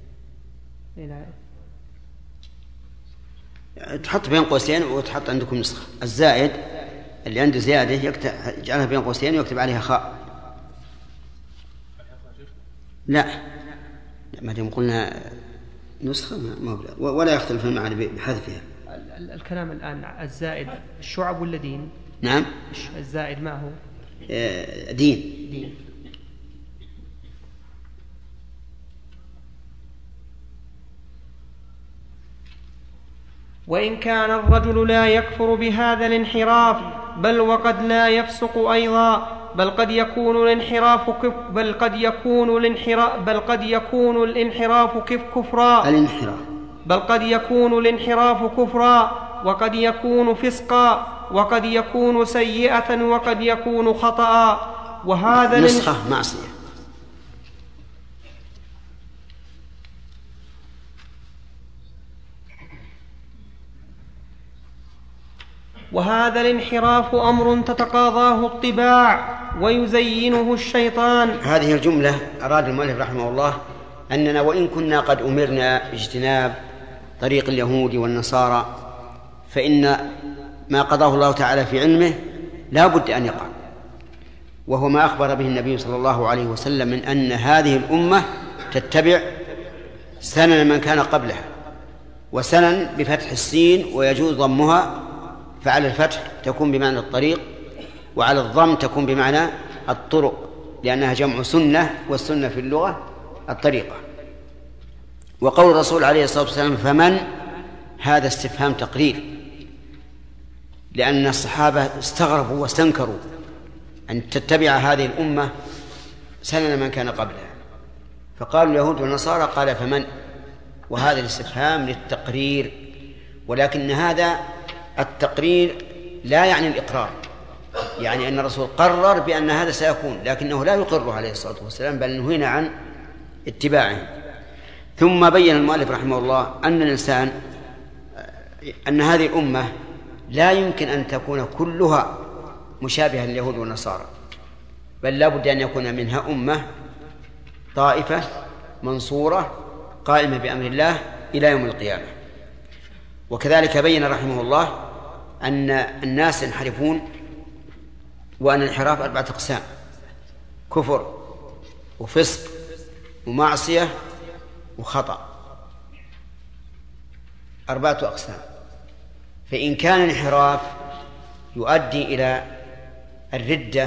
تحط بين قوسين وتحط عندكم نسخة. الزائد اللي عنده زيادة يجعلها بين قوسين ويكتب عليها خاء. لا، ما دام قلنا نسخة ولا يختلف المعنى بحذفها. الكلام الآن الزائد الشعب ولا دين؟ نعم. الزائد ما هو؟ دين. وإن كان الرجل لا يكفر بهذا الانحراف، بل وقد لا يفسق أيضا، بل قد يكون الانحراف كفرا، وقد يكون فسقا، وقد يكون سيئة، وقد يكون خطأ. وهذا نسخة معصية. وهذا الانحراف أمر تتقاضاه الطباع ويزينه الشيطان. هذه الجملة أراد المؤلف رحمه الله أننا وإن كنا قد أمرنا باجتناب طريق اليهود والنصارى، فإن ما قضاه الله تعالى في علمه لا بد أن يقع، وهو ما أخبر به النبي صلى الله عليه وسلم من أن هذه الأمة تتبع سنن من كان قبلها. وسنن بفتح السين ويجوز ضمها، فعلى الفتح تكون بمعنى الطريق، وعلى الضم تكون بمعنى الطرق، لأنها جمع سنة، والسنة في اللغة الطريقة. وقول الرسول عليه الصلاة والسلام فمن، هذا استفهام تقرير، لأن الصحابة استغربوا واستنكروا أن تتبع هذه الأمة سنن من كان قبلها، فقالوا اليهود والنصارى، قال فمن، وهذا الاستفهام للتقرير. ولكن هذا التقرير لا يعني الإقرار، يعني أن الرسول قرر بأن هذا سيكون، لكنه لا يقر عليه الصلاة والسلام، بل نهينا عن اتباعهم. ثم بين المؤلف رحمه الله أن الإنسان أن هذه الأمة لا يمكن أن تكون كلها مشابهة لليهود والنصارى، بل لا بد أن يكون منها أمة طائفة منصورة قائمة بأمر الله إلى يوم القيامة. وكذلك بين رحمه الله أن الناس ينحرفون، وأن الانحراف 4 أقسام: كفر وفسق ومعصية وخطأ، 4 أقسام. فإن كان الانحراف يؤدي إلى الردة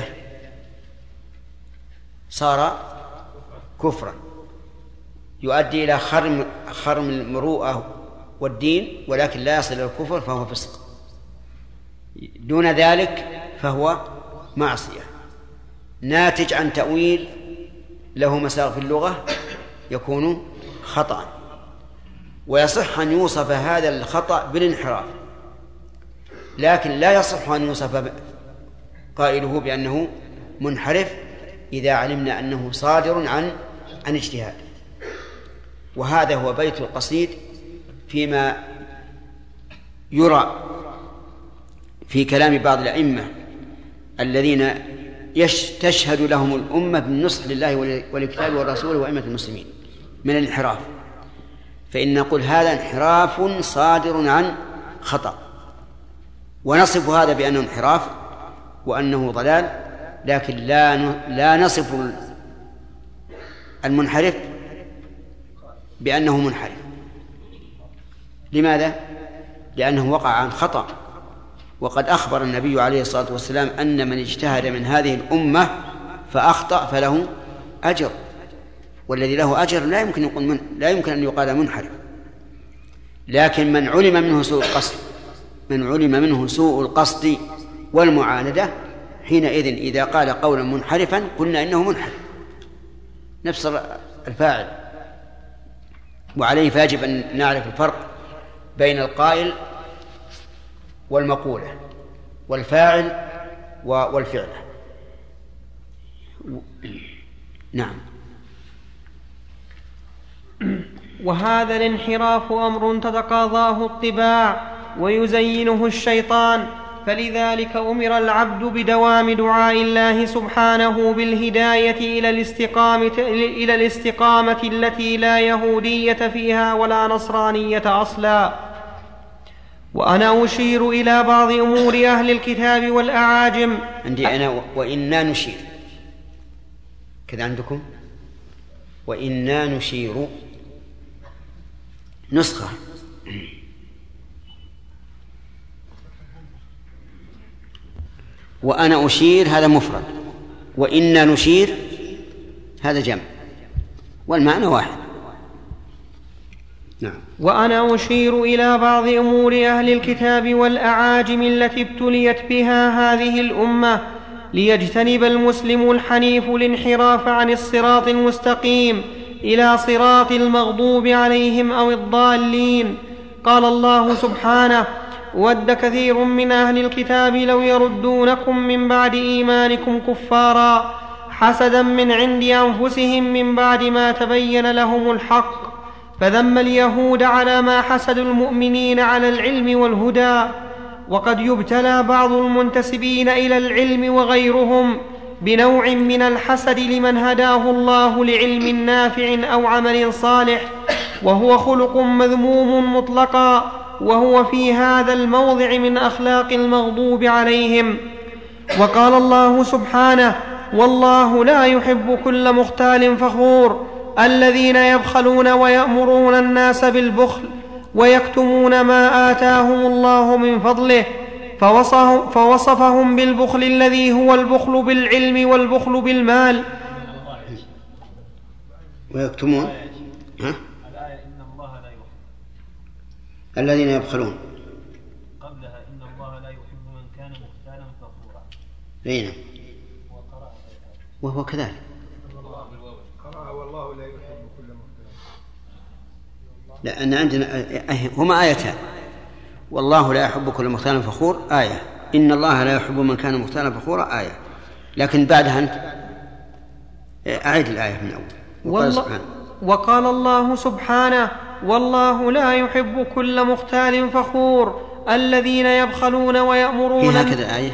صار كفرا، يؤدي إلى خرم المروءة والدين ولكن لا يصل إلى الكفر فهو فسق، دون ذلك فهو معصية ناتج عن تأويل له مساغ في اللغة يكون خطأ. ويصح أن يوصف هذا الخطأ بالانحراف، لكن لا يصح أن يوصف قائله بأنه منحرف إذا علمنا أنه صادر عن اجتهاد. وهذا هو بيت القصيد فيما يرى في كلام بعض الأئمة الذين تشهد لهم الأمة بالنصح لله ولكتابه والرسول وأئمة المسلمين من الانحراف، فإن نقول هذا انحراف صادر عن خطأ، ونصف هذا بأنه انحراف وأنه ضلال، لكن لا نصف المنحرف بأنه منحرف. لماذا؟ لأنه وقع عن خطأ، وقد أخبر النبي عليه الصلاة والسلام أن من اجتهد من هذه الأمة فأخطأ فله أجر، والذي له أجر لا يمكن أن يقال منحرف. لكن من علم منه سوء القصد والمعاندة حينئذ إذا قال قولا منحرفا قلنا إنه منحرف، نفس الفاعل. وعليه فيجب أن نعرف الفرق بين القائل والمقولة والفاعل والفعل. نعم. وهذا الانحراف أمر تتقاضاه الطباع ويزينه الشيطان، فلذلك أمر العبد بدوام دعاء الله سبحانه بالهداية إلى الاستقامة التي لا يهودية فيها ولا نصرانية أصلا. وأنا أشير إلى بعض أمور أهل الكتاب والأعاجم. عندي أنا وإنا نشير كذا، عندكم وإنا نشير نسخة. وأنا أشير هذا مفرد، وإنا نشير هذا جمع، والمعنى واحد. نعم. وأنا أشير إلى بعض أمور أهل الكتاب والأعاجم التي ابتليت بها هذه الأمة ليجتنب المسلم الحنيف الانحراف عن الصراط المستقيم إلى صراط المغضوب عليهم أو الضالين. قال الله سبحانه: ود كثير من أهل الكتاب لو يردونكم من بعد إيمانكم كفارا حسدا من عند أنفسهم من بعد ما تبين لهم الحق. فذم اليهود على ما حسدوا المؤمنين على العلم والهدى. وقد يبتلى بعض المنتسبين إلى العلم وغيرهم بنوع من الحسد لمن هداه الله لعلم نافع أو عمل صالح، وهو خلق مذموم مطلقا، وهو في هذا الموضع من أخلاق المغضوب عليهم. وقال الله سبحانه: والله لا يحب كل مختال فخور الذين يبخلون ويأمرون الناس بالبخل ويكتمون ما آتاهم الله من فضله. فوصفهم بالبخل الذي هو البخل بالعلم والبخل بالمال. ويكتمون الذين يبخلون قبلها إن الله لا يحب من كان مختالا فخورا. أين؟ وهو كذلك. والله لا يحب كل مختال. لأن عندنا هما آيتان: والله لا يحب كل مختال فخور آية، إن الله لا يحب من كان مختالا فخورا آية. لكن بعدها أنت أعيد الآية من أول. وقال الله سبحانه: والله لا يحب كل مختال فخور الذين يبخلون ويأمرون. في هكذا الآية،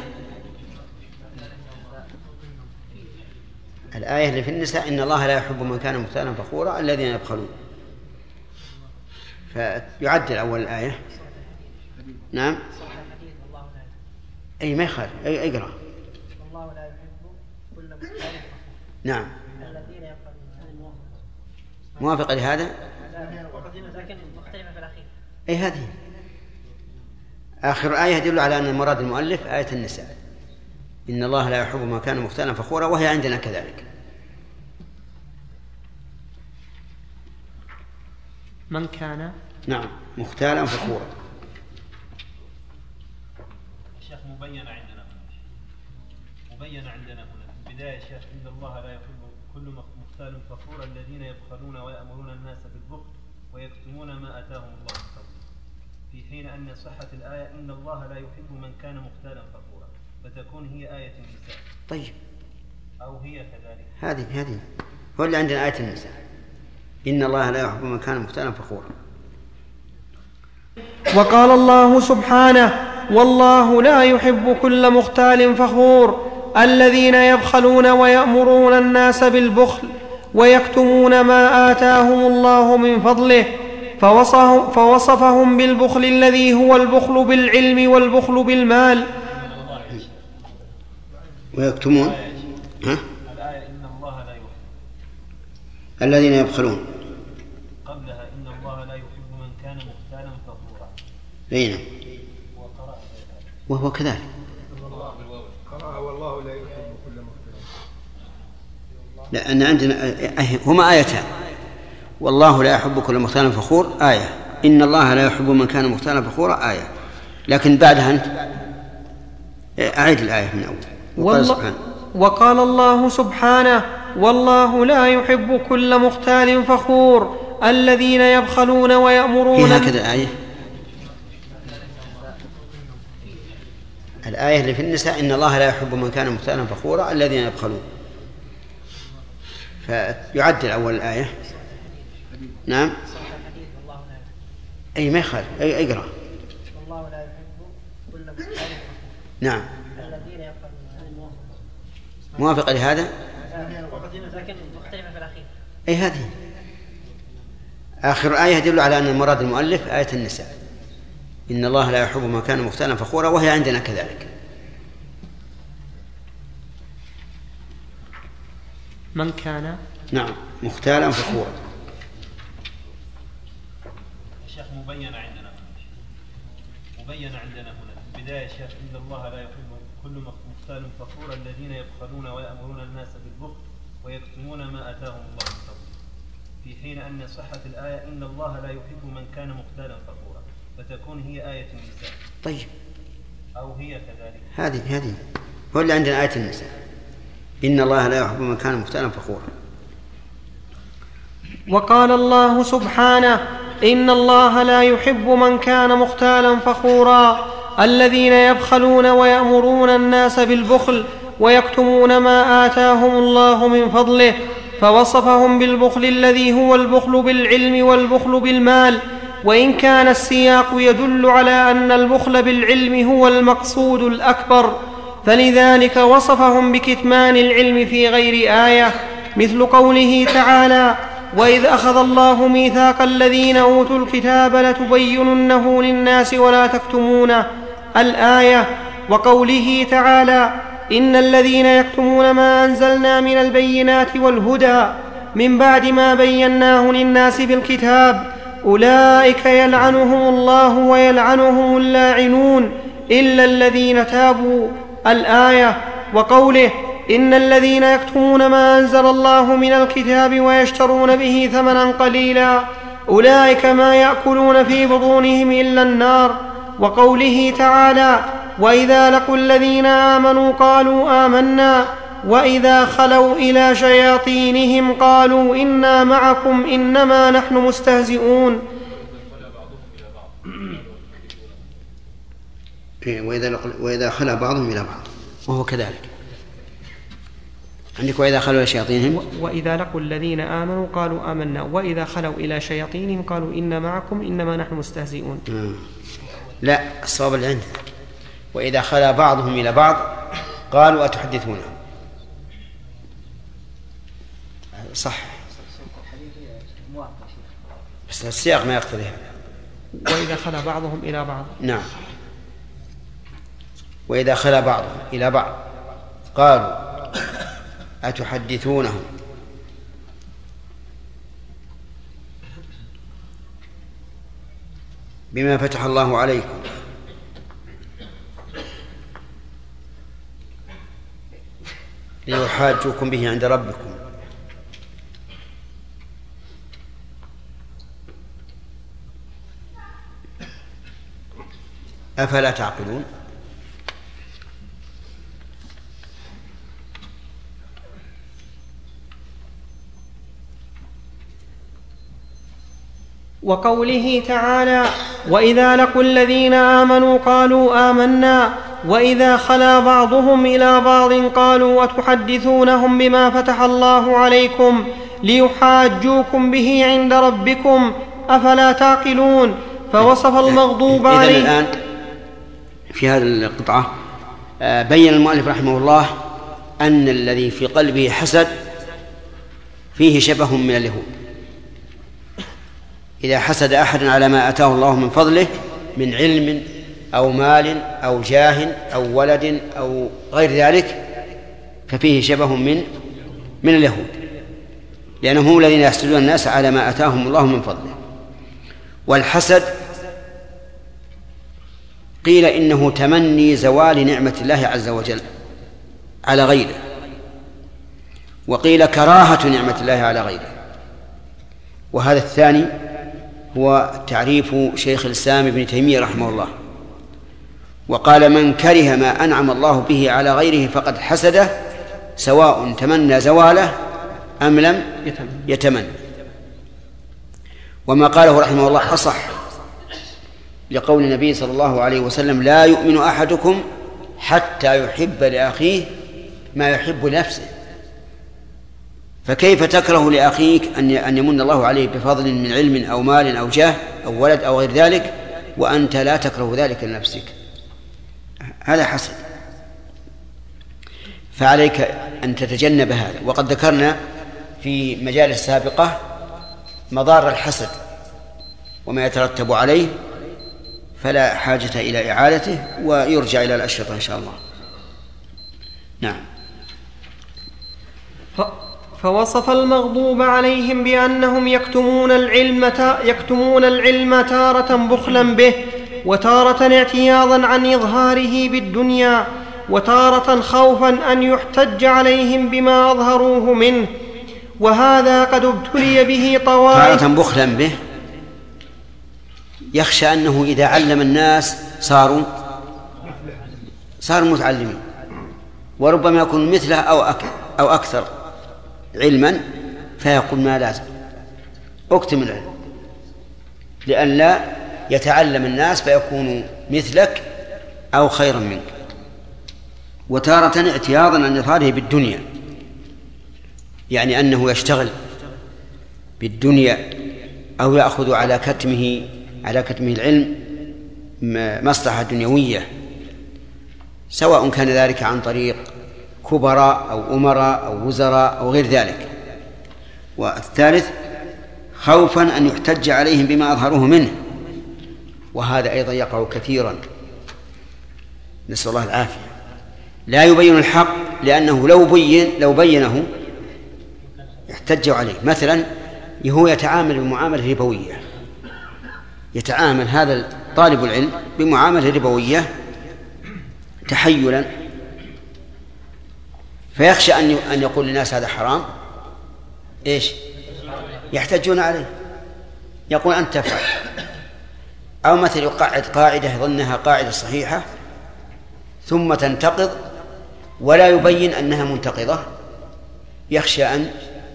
الآية اللي في النساء: إن الله لا يحب من كان مختالا فخورا الذين يبخلون، فيعدل أول الآية. نعم، أي ما يخالف، أي اقرأ. والله لا يحب كل مختال فخور. نعم، الذين يبخلون. موافقة لهذا؟ لكن مختلفة في الأخير. أي هذه آخر آية يدل على أن المراد المؤلف آية النساء: إن الله لا يحب من كان مختالا فخورا، وهي عندنا كذلك. من كان نعم مختالا فخورا. الشيخ مبين عندنا هنا في البداية الشيخ: إن الله لا يحب كل مختال فخور الذين يبخلون ويأمرون الناس بالبخل ويكتمون ما آتاهم الله من فضله، في حين أن صحة الآية: إن الله لا يحب من كان مختالا فخورا، فتكون هي آية النساء. طيب، أو هي كذلك. هذه هو اللي عندنا آية النساء: إن الله لا يحب من كان مختالا فخورا. وقال الله سبحانه: والله لا يحب كل مختال فخور الذين يبخلون ويأمرون الناس بالبخل ويكتمون ما آتاهم الله من فضله، فوصفهم بالبخل الذي هو البخل بالعلم والبخل بالمال. ويكتمون الآية: إن الله لا يحب. الذين يبخلون قبلها: إن الله لا يحب من كان مختالا فخورا. بينه، وهو كذلك. والله لا يحب كل مختال. لأن عندنا هما آيتان: والله لا يحب كل مختال فخور آية، إن الله لا يحب من كان مختالا فخورا آية. لكن بعدها أنت أعيد الآية من أول. وقال الله سبحانه: والله لا يحب كل مختال فخور الذين يبخلون ويأمرون. في هكذا الآية، الآية اللي في النساء: إن الله لا يحب من كان مختالا فخورا الذين يبخلون، فيعدل أول الآية. نعم، أي ما يخالف، أي اقرأ. والله لا يحب كل مختال فخور. نعم، الذين يبخلون. موافقة لهذا؟ لكن مختلفة في الأخير. أي هذه آخر آية يدل على أن المراد المؤلف آية النساء: إن الله لا يحب من كان مختالا فخورا، وهي عندنا كذلك. من كان نعم مختالا فخورا. الشيخ مبين عندنا هنا في البداية الشيخ: إن الله لا يحب كل مختال فخور الذين يبخلون ويأمرون الناس بالبخل ويكتمون ما آتاهم الله من فضله، في حين أن صحة الآية: إن الله لا يحب من كان مختالا فخورا، فتكون هي آية النساء. طيب، أو هي كذلك. هذه هو اللي عندنا آية النساء: إن الله لا يحب من كان مختالا فخورا. وقال الله سبحانه: إن الله لا يحب من كان مختالا فخورا الذين يبخلون ويأمرون الناس بالبخل ويكتمون ما آتاهم الله من فضله، فوصفهم بالبخل الذي هو البخل بالعلم والبخل بالمال، وإن كان السياق يدل على أن البخل بالعلم هو المقصود الأكبر، فلذلك وصفهم بكتمان العلم في غير آية، مثل قوله تعالى: وإذ أخذ الله ميثاق الذين أوتوا الكتاب لتبيننه للناس ولا تكتمونه الآية، وقوله تعالى: إن الذين يكتمون ما أنزلنا من البينات والهدى من بعد ما بيناه للناس بالكتاب أولئك يلعنهم الله ويلعنهم اللاعنون إلا الذين تابوا الآية، وقوله: إن الذين يكتمون ما أنزل الله من الكتاب ويشترون به ثمنا قليلا أولئك ما يأكلون في بطونهم إلا النار، وقوله تعالى: وإذا لقوا الذين آمنوا قالوا آمنا وإذا خلوا إلى شياطينهم قالوا إنا معكم إنما نحن مستهزئون. وإذا خلا بعضهم إلى بعض، وهو كذلك. عندك وإذا خلوا إلى شياطينهم وإذا لقوا الذين آمنوا قالوا آمنا وإذا خلوا إلى شياطينهم قالوا إنا معكم إنما نحن مستهزئون. لا، الصواب اللي عندنا وإذا خلا بعضهم إلى بعض قالوا أتحدثونهم. صح، بس السياق ما يقتضي هذا. وإذا خلا بعضهم إلى بعض. نعم، وإذا خلا بعضهم إلى بعض قالوا أتحدثونهم بما فتح الله عليكم ليحاجوكم به عند ربكم أفلا تعقلون. وقوله تعالى وإذا لقوا الذين آمنوا قالوا آمنا وإذا خلا بعضهم إلى بعض قالوا أتحدثونهم بما فتح الله عليكم ليحاجوكم به عند ربكم أفلا تعقلون. فوصف المغضوب عليه. إذن الآن في هذه القطعة بين المؤلف رحمه الله أن الذي في قلبه حسد فيه شبه من اليهود. إذا حسد أحد على ما أتاه الله من فضله من علم أو مال أو جاه أو ولد أو غير ذلك ففيه شبه من اليهود، لأنهم هم الذين يحسدون الناس على ما أتاهم الله من فضله. والحسد قيل إنه تمني زوال نعمة الله عز وجل على غيره، وقيل كراهة نعمة الله على غيره. وهذا الثاني هو تعريف شيخ الإسلام ابن تيمية رحمه الله، وقال من كره ما أنعم الله به على غيره فقد حسده سواء تمنى زواله أم لم يتمنى. وما قاله رحمه الله أصح لقول النبي صلى الله عليه وسلم لا يؤمن أحدكم حتى يحب لأخيه ما يحب لنفسه. فكيف تكره لأخيك أن يمن الله عليه بفضل من علم أو مال أو جاه أو ولد أو غير ذلك وأنت لا تكره ذلك لنفسك؟ هذا حسد. فعليك أن تتجنب هذا. وقد ذكرنا في مجالس سابقة مضار الحسد وما يترتب عليه، فلا حاجة إلى إعادته ويرجع إلى الأشرطة إن شاء الله. نعم. فوصف المغضوب عليهم بأنهم يكتمون العلم تارة بخلا به وتارة اعتياضا عن إظهاره بالدنيا وتارة خوفا أن يحتج عليهم بما أظهروه منه. وهذا قد ابتلي به طوائف. تارة بخلا به يخشى أنه إذا علم الناس صاروا متعلمين، وربما يكون مثله أو أكثر علما، فيقول ما لازم اكتم العلم لئلا يتعلم الناس فيكونوا مثلك أو خيرا منك. وتارة اعتياضا عن إظهاره بالدنيا، يعني أنه يشتغل بالدنيا أو يأخذ على كتمه العلم مصلحة دنيوية، سواء كان ذلك عن طريق كبراء أو أمراء أو وزراء أو غير ذلك. والثالث خوفا أن يحتج عليهم بما أظهروه منه، وهذا أيضا يقع كثيرا، نسأل الله العافية. لا يبين الحق لأنه لو بينه يحتج عليه. مثلا هو يتعامل بمعاملة ربوية، يتعامل هذا طالب العلم بمعاملة ربوية تحيلا، فيخشى أن يقول للناس هذا حرام، إيش يحتجون عليه، يقول أنت تفعل. أو مثل يقعد قاعدة ظنها قاعدة صحيحة ثم تنتقض ولا يبين أنها منتقضة، يخشى أن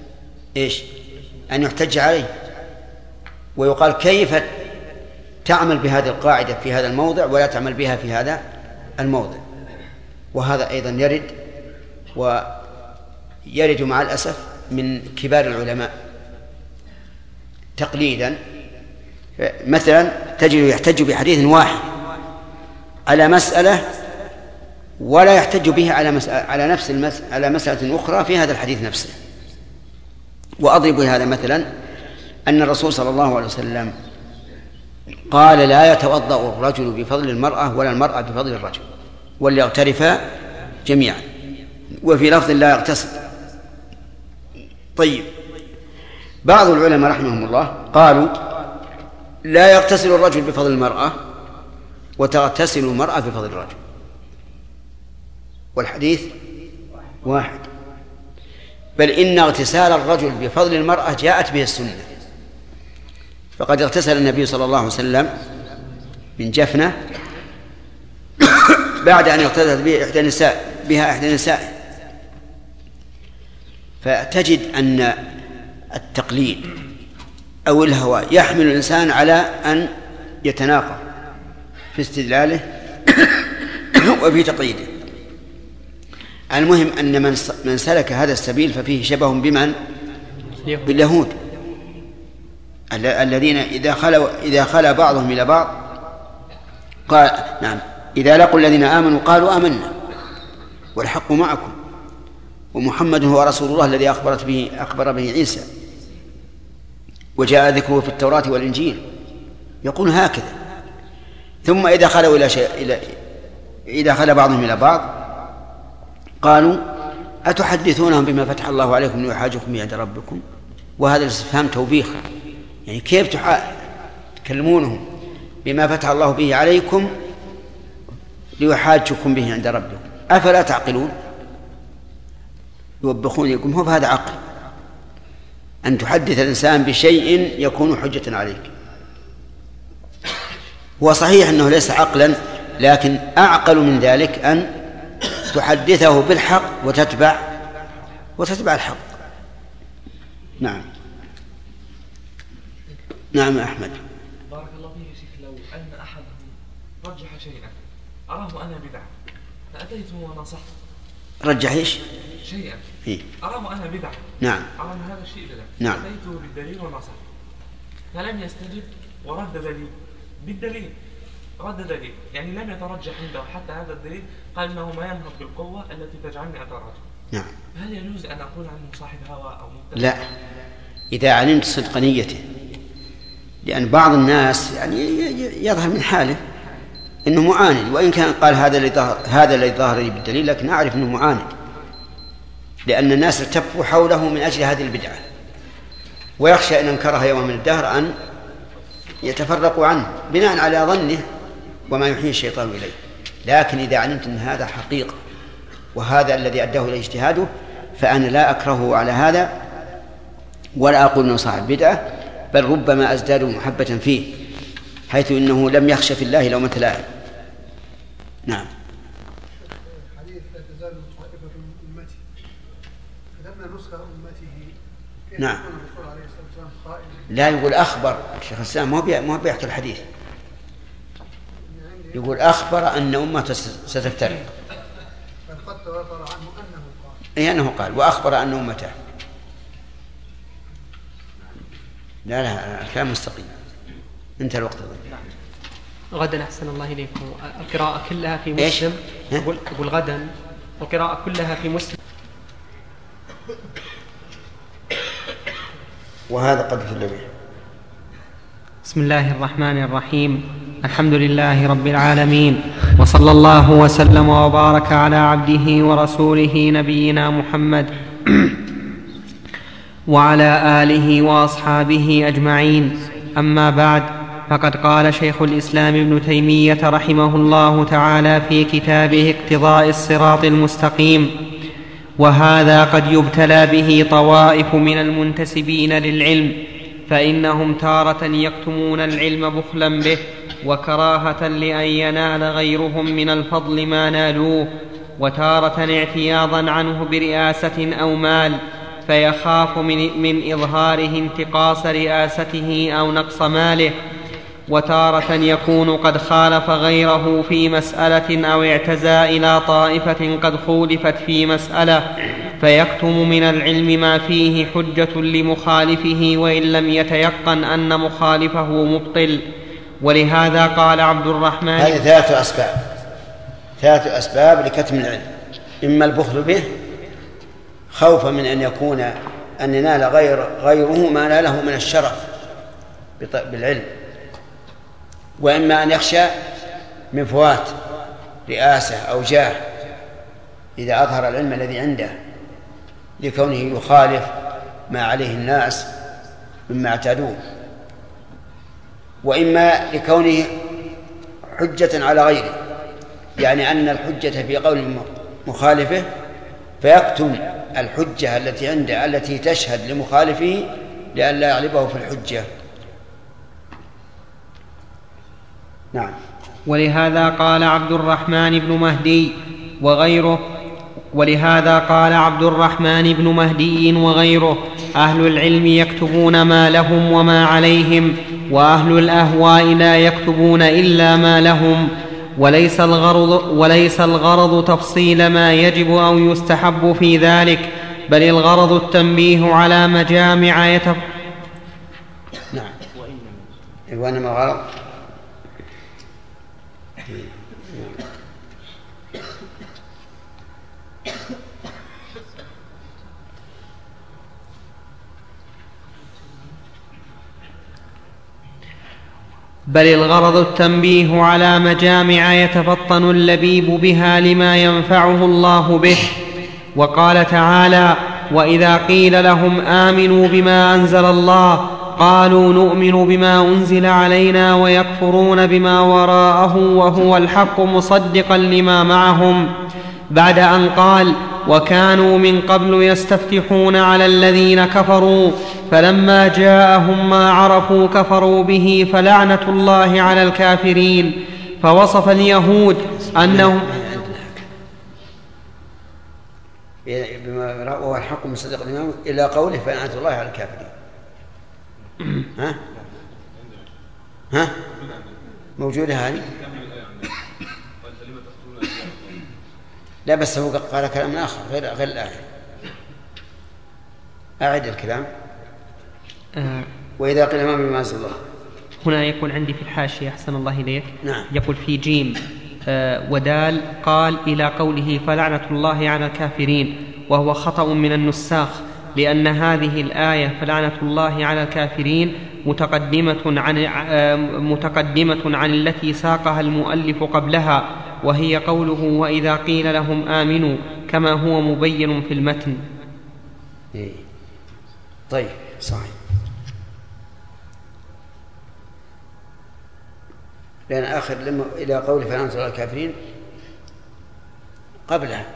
يحتج عليه ويقال كيف تعمل بهذه القاعدة في هذا الموضع ولا تعمل بها في هذا الموضع. وهذا أيضا يرد يرد مع الأسف من كبار العلماء تقليدا. مثلا تجد يحتج بحديث واحد على مسألة ولا يحتج به على مسألة أخرى في هذا الحديث نفسه. وأضرب هذا مثلا أن الرسول صلى الله عليه وسلم قال لا يتوضأ الرجل بفضل المرأة ولا المرأة بفضل الرجل وليغترفا جميعا، وفي لفظ لا يغتسل. طيب، بعض العلماء رحمهم الله قالوا لا يغتسل الرجل بفضل المرأة وتغتسل المرأة بفضل الرجل، والحديث واحد. بل إن اغتسال الرجل بفضل المرأة جاءت به السنة، فقد اغتسل النبي صلى الله عليه وسلم من جفنة بعد أن اغتسلت بها إحدى نسائه. فتجد أن التقليد أو الهوى يحمل الإنسان على أن يتناقض في استدلاله وفي تقييده. المهم أن من سلك هذا السبيل ففيه شبه بمن؟ باليهود الذين إذا خلا بعضهم إلى بعض قال نعم إذا لقوا الذين آمنوا قالوا آمنا والحق معكم ومحمد هو رسول الله الذي أخبر به عيسى وجاء ذكره في التوراة والإنجيل، يقول هكذا. ثم إذا خلا بعضهم إلى بعض قالوا أتحدثونهم بما فتح الله عليكم ليحاجوكم به عند ربكم؟ وهذا الاستفهام توبيخ، يعني كيف تكلمونهم بما فتح الله به عليكم ليحاجوكم به عند ربكم؟ أفلا تعقلون؟ يوبخون لكم. هو هذا عقل أن تحدث الإنسان بشيء يكون حجة عليك. هو صحيح أنه ليس عقلا، لكن أعقل من ذلك أن تحدثه بالحق وتتبع الحق. نعم نعم أحمد. بارك الله فيك يا شيخ، لو أن أحدهم رجح شيئا أراه أنا بدعة فأتيته ونصحت. رجح إيش؟ شيئا إيه؟ أراه أنا بدعة. نعم. أرى أن هذا الشيء بدعة. نعم. أتيته بالدليل ونصحت فلم يستجب ورد دليل بالدليل، رد دليل، يعني لم يترجح عنده حتى هذا الدليل، قال إنه ما ينهض بالقوة التي تجعلني أتراجع. نعم. هل يجوز أن أقول عنه صاحب هوى أو مبتدع؟ لا، إذا علمت صدق نيته، لأن بعض الناس يعني يظهر من حاله إنه معاند، وإن كان قال هذا الذي ظهر لي بالدليل، لكن أعرف إنه معاند، لأن الناس التفوا حوله من أجل هذه البدعة، ويخشى أن انكرها يوم من الدهر أن يتفرقوا عنه بناء على ظنه وما يحيي الشيطان إليه. لكن إذا علمت أن هذا حقيقة وهذا الذي أداه إليه اجتهاده، فأنا لا أكرهه على هذا ولا أقول أنه صاحب بدعة، بل ربما أزداد محبة فيه، حيث إنه لم يخش في الله لومة لائم. نعم. حديث لا تزال طائفة من أمتي، كتبنا نسخة أمته. نعم. لا، يقول أخبر شيخ الإسلام، مو بيحكي الحديث، يقول أخبر أن أمته ستفترق. قد تواتر عنه أنه قال. إيه، أنه قال وأخبر أن أمته. لا الكلام مستقيم. انتهى الوقت. غدا أحسن الله إليكم القراءة كلها في مسلم. أقول غدا القراءة كلها في مسلم. وهذا قد في النبي. بسم الله الرحمن الرحيم. الحمد لله رب العالمين، وصلى الله وسلم وبارك على عبده ورسوله نبينا محمد وعلى آله وأصحابه أجمعين. أما بعد، فقد قال شيخ الإسلام ابن تيمية رحمه الله تعالى في كتابه اقتضاء الصراط المستقيم: وهذا قد يبتلى به طوائف من المنتسبين للعلم، فإنهم تارة يكتمون العلم بخلا به وكراهة لأن ينال غيرهم من الفضل ما نالوه، وتارة اعتياضا عنه برئاسة أو مال، فيخاف من إظهاره انتقاص رئاسته أو نقص ماله، وتارة يكون قد خالف غيره في مسألة أو اعتزى إلى طائفة قد خولفت في مسألة، فيكتم من العلم ما فيه حجة لمخالفه وإن لم يتيقن أن مخالفه مبطل. ولهذا قال عبد الرحمن. هذه ثلاث أسباب لكتم العلم: إما البخل به خوفا من أن ينال غيره ما ناله من الشرف بالعلم، وإما أن يخشى من فوات رئاسة أو جاه إذا أظهر العلم الذي عنده لكونه يخالف ما عليه الناس مما اعتادوه، وإما لكونه حجة على غيره، يعني أن الحجة في قول مخالفه فيكتم الحجة التي عنده التي تشهد لمخالفه لئلا يغلبه في الحجة. نعم. ولهذا قال عبد الرحمن بن مهدي وغيره: أهل العلم يكتبون ما لهم وما عليهم، وأهل الأهواء لا يكتبون إلا ما لهم، وليس الغرض تفصيل ما يجب أو يستحب في ذلك، بل الغرض التنبيه على مجامع نعم. وإنما الغرض بل الغرض التنبيه على مجامع يتفطن اللبيب بها لما ينفعه الله به. وقال تعالى: وإذا قيل لهم آمنوا بما أنزل الله قالوا نؤمن بما أنزل علينا ويكفرون بما وراءه وهو الحق مصدقا لما معهم، بعد أن قال: وكانوا من قبل يستفتحون على الذين كفروا فلما جاءهم ما عرفوا كفروا به فلعنة الله على الكافرين. فوصف اليهود أنهم بما وهو الحق مصدقا لما إلى قوله فلعنة الله على الكافرين. ها موجودة هذه؟ لا بس هو قال كلام آخر غير الآية. أعد الكلام. وإذا قيل ما بما أنزل الله، هنا يقول عندي في الحاشية أحسن الله إليك. نعم. يقول في جيم ودال قال إلى قوله فلعنة الله على الكافرين، وهو خطأ من النساخ، لأن هذه الآية فلعنة الله على الكافرين متقدمة عن التي ساقها المؤلف قبلها، وهي قوله وإذا قيل لهم آمنوا، كما هو مبين في المتن. طيب صحيح، لأن آخر لما إلى قول فلعنة الله على الكافرين قبلها.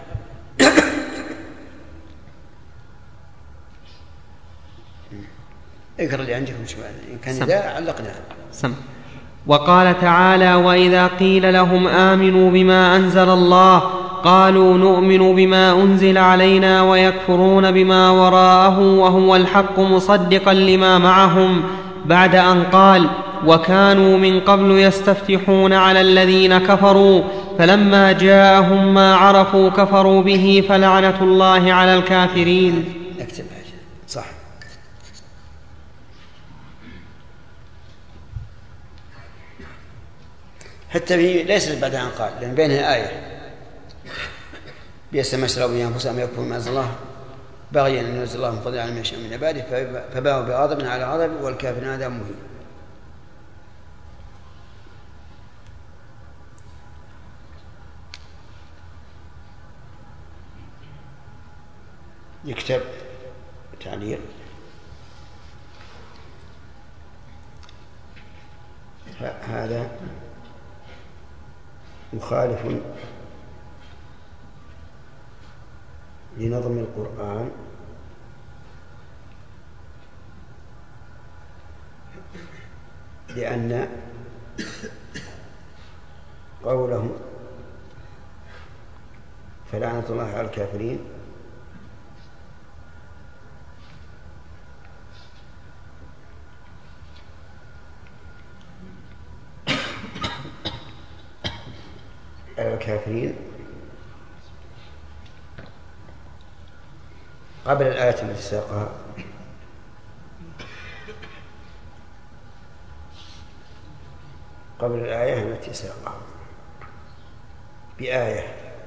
اقرأ اللي عندكم شوية إن كان إذا علقنا. وقال تعالى وإذا قيل لهم آمنوا بما أنزل الله قالوا نؤمن بما أنزل علينا ويكفرون بما وراءه وهو الحق مصدقا لما معهم، بعد أن قال وكانوا من قبل يستفتحون على الذين كفروا فلما جاءهم ما عرفوا كفروا به فلعنة الله على الكافرين. اكتب صح. حتى به ليست بعد أن قال، لأن بينها آية بئس ما اشتروا به أنفسهم يكفرون بما أنزل الله بغيا أن ينزل الله من فضله على من يشاء من عباده فباءوا بغضب على غضب والكافرون عذاب مهين. يكتب تعليق. هذا مخالف لنظم القرآن لأن قوله فلعنة الله على الكافرين قبل الآية التي ساقها. قبل الآية التي ساقها بآية.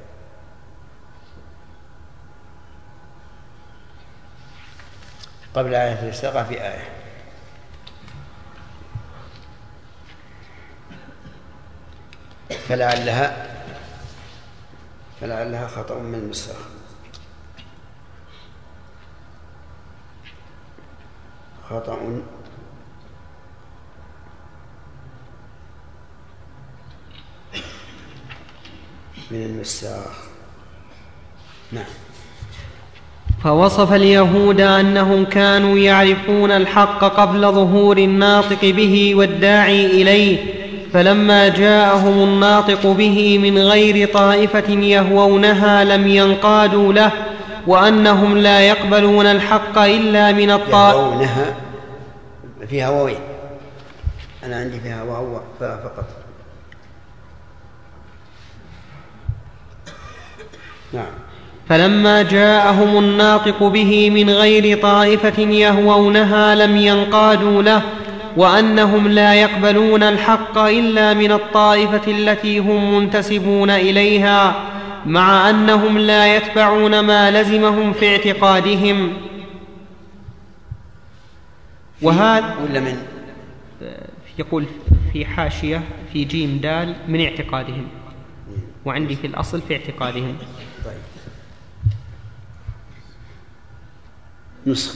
قبل الآية التي ساقها بآية. فلعلها خطأ من النسخ. خطأ من النساخ. نعم. فوصف اليهود أنهم كانوا يعرفون الحق قبل ظهور الناطق به والداعي إليه، فلما جاءهم الناطق به من غير طائفة يهوونها لم ينقادوا له، وأنهم لا يقبلون الحق إلا من الطائفة. يهوونها فيها واوين، أنا عندي فيها واو فقط. نعم. فلما جاءهم الناطق به من غير طائفة يهوونها لم ينقادوا له، وأنهم لا يقبلون الحق إلا من الطائفة التي هم منتسبون إليها، مع أنهم لا يتبعون ما لزمهم في اعتقادهم. وهذا ولا من يقول في حاشية في جيم دال من اعتقادهم، وعندي في الأصل في اعتقادهم. طيب. نسخة.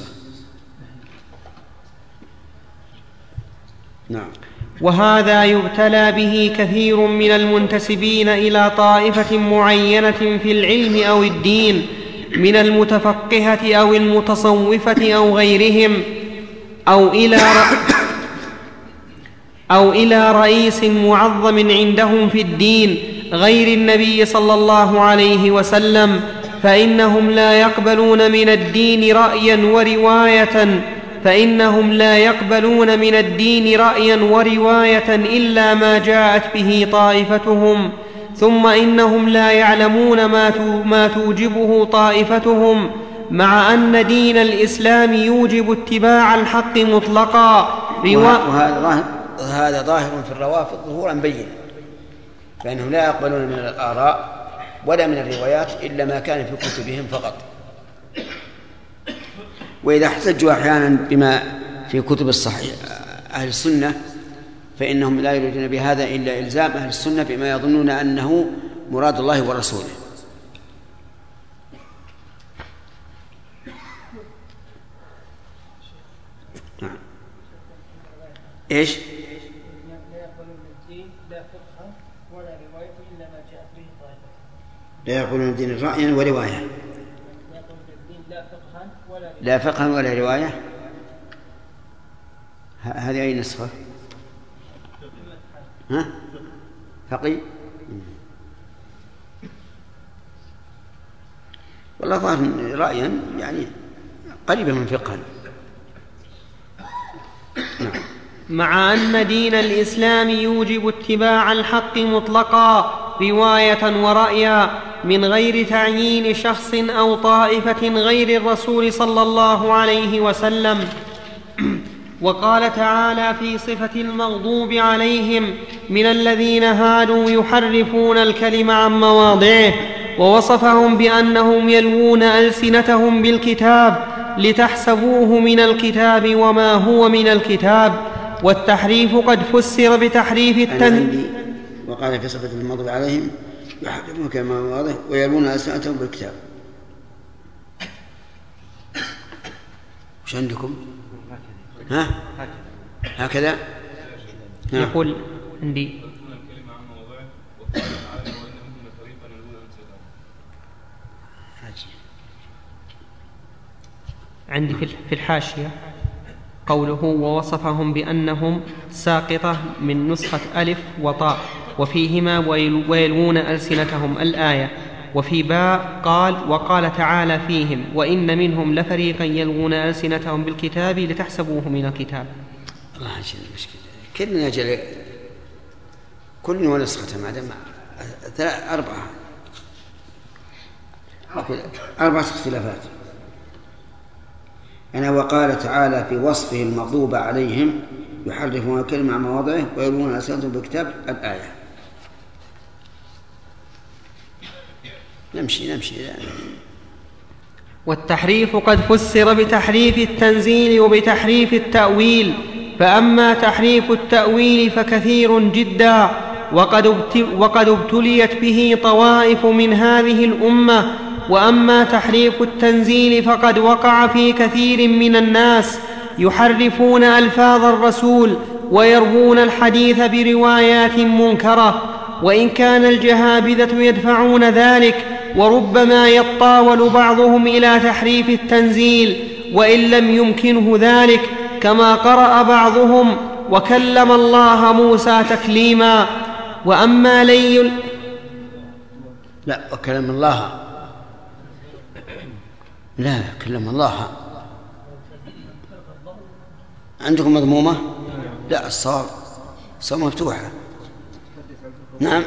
نعم. وهذا يبتلى به كثير من المنتسبين إلى طائفة معينة في العلم أو الدين من المتفقهة أو المتصوفة أو غيرهم، أو إلى رئيس معظم عندهم في الدين غير النبي صلى الله عليه وسلم، فإنهم لا يقبلون من الدين رأيا ورواية إلا ما جاءت به طائفتهم، ثم إنهم لا يعلمون ما توجبه طائفتهم، مع أن دين الإسلام يوجب اتباع الحق مطلقا. وهذا ظاهر في الروافض ظهورا بينا، فإنهم لا يقبلون من الآراء ولا من الروايات إلا ما كان في كتبهم فقط. وإذا احتجوا أحيانا بما في كتب الصحيح أهل السنة فإنهم لا يريدون بهذا إلا إلزام أهل السنة بما يظنون أنه مراد الله ورسوله. إيش؟ لا يقولون الدين رأيا ورواية. لا فقها ولا رواية. هذه أي نسخة؟ ها؟ فقي؟ والله ظاهر رأيا يعني قريبا من فقها. نعم. مع أن دين الإسلام يوجب اتباع الحق مطلقا رواية ورأيا من غير تعيين شخص أو طائفة غير الرسول صلى الله عليه وسلم. وقال تعالى في صفة المغضوب عليهم: من الذين هادوا يحرفون الكلم عن مواضعه، ووصفهم بأنهم يلوون ألسنتهم بالكتاب لتحسبوه من الكتاب وما هو من الكتاب، والتحريف قد فسر بتحريف التنزيل. وقال في صفة المغضوب عليهم يحرفون كما واضح ويلوون ألسنتهم بالكتاب. وش عندكم؟ ها؟ هكذا يقول عندي في الحاشية قوله: ووصفهم بأنهم ساقطة من نسخة ألف وطاء وفيهما ويلوون ألسنتهم الآية، وفي باء قال: وقال تعالى فيهم: وإن منهم لفريقا يلوون ألسنتهم بالكتاب لتحسبوه من الكتاب. الله يجعل المشكلة كلنا جل كل ونسخة ما دام أربعة اختلافات. أنا وقال تعالى في وصفه المغضوب عليهم يحرفون الكلمة عن مواضعه ويلوون ألسنتهم بالكتاب الآية. نمشي. والتحريف قد فسر بتحريف التنزيل وبتحريف التأويل، فأما تحريف التأويل فكثير جدا، وقد ابتليت به طوائف من هذه الأمة. وأما تحريف التنزيل فقد وقع في كثير من الناس، يحرفون ألفاظ الرسول ويروون الحديث بروايات منكرة، وإن كان الجهابذة يدفعون ذلك، وربما يطاول بعضهم إلى تحريف التنزيل وإن لم يمكنه ذلك، كما قرأ بعضهم وكلم الله موسى تكليما. وأما وكلم الله لا كلم الله عندكم مضمومة؟ لا، الصواب مفتوحة. نعم.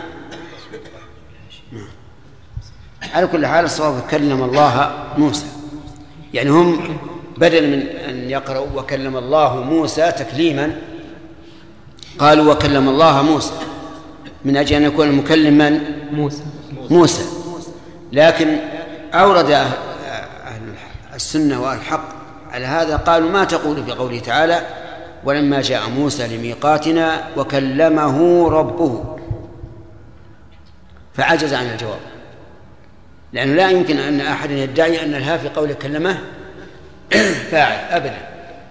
على كل حال الصواب كلم الله موسى، يعني هم بدل من أن يقرأوا وكلم الله موسى تكليما قالوا وكلم الله موسى، من أجل أن يكون المكلم من؟ موسى. لكن أورد أهل السنة والحق على هذا، قالوا ما تقول في قوله تعالى ولما جاء موسى لميقاتنا وكلمه ربه، فعجز عن الجواب، لأنه لا يمكن أن أحد يدعي أن الها في قوله كلمه فاعل أبدا.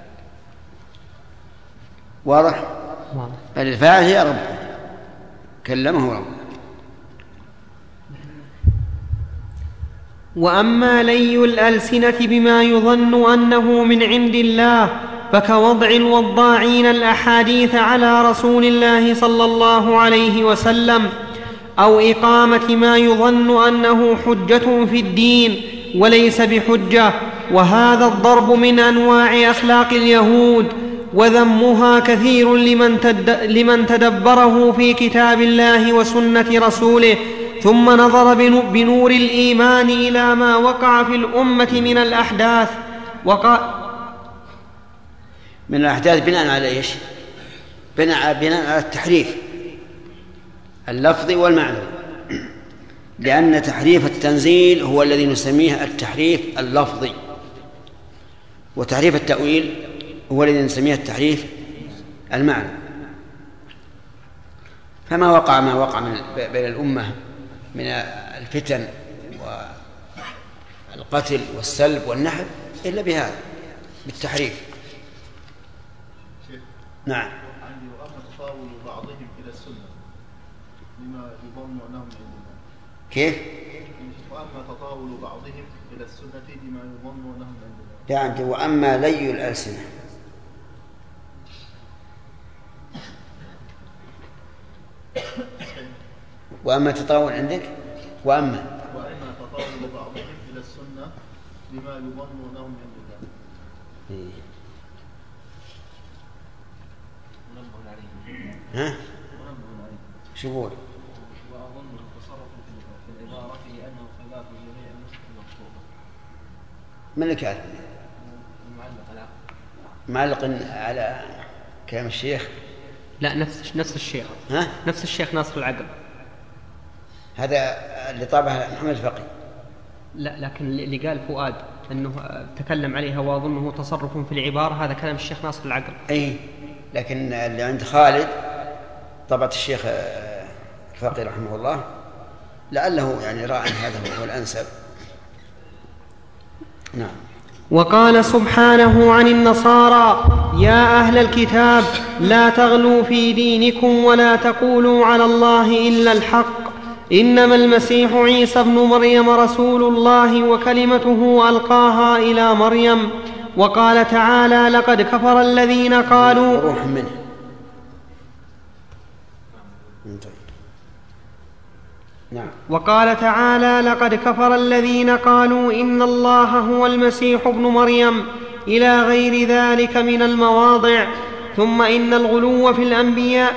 واضح؟ بل الفاعل هي ربه، كلمه ربه. وأما لي الألسنة بما يظن أنه من عند الله فكوضع الوضاعين الأحاديث على رسول الله صلى الله عليه وسلم، أو إقامة ما يظن أنه حجة في الدين وليس بحجة، وهذا الضرب من أنواع أخلاق اليهود، وذمها كثير لمن تدبره في كتاب الله وسنة رسوله، ثم نظر بنور الإيمان إلى ما وقع في الأمة من الأحداث. من الأحداث بناء على إيش؟ بناء على التحريف اللفظي والمعنوي، لأن تحريف التنزيل هو الذي نسميه التحريف اللفظي، وتحريف التأويل هو الذي نسميه التحريف المعنوي. فما وقع بين الأمة من الفتن والقتل والسلب والنحب إلا بهذا، بالتحريف. نعم. وأما تطاول بعضهم إلى السنة لما يظن أنهم عند الله. كيف؟ وأما تطاول بعضهم إلى السنة لما يظن أنهم عند الله. لا عندي وأما لي الألسنة. وأما تطاول عندك؟ وأما تطاول بعضهم إلى السنة لما يظن أنهم عند الله. ها؟ شو يقول؟ وأظن التصرف في العبارة لأنه خلاف جميع النسخ المكتوبة. من اللي كاتب؟ معلق على كلام الشيخ؟ لا، نفس الشيخ. ها؟ نفس الشيخ ناصر العقل. هذا اللي طابعه محمد الفقي. لا، لكن اللي قال فؤاد أنه تكلم عليها وأظنه تصرف في العبارة، هذا كلام الشيخ ناصر العقل. أي، لكن اللي عند خالد طبعة الشيخ الفقي رحمه الله لعله يعني راى هذا هو الأنسب. نعم. وقال سبحانه عن النصارى: يا أهل الكتاب لا تغلوا في دينكم ولا تقولوا على الله إلا الحق، إنما المسيح عيسى ابن مريم رسول الله وكلمته ألقاها إلى مريم. وقال تعالى: لقد كفر الذين قالوا روح منه. نعم. وقال تعالى: لقد كفر الذين قالوا إن الله هو المسيح ابن مريم، إلى غير ذلك من المواضع. ثم إن الغلو في الأنبياء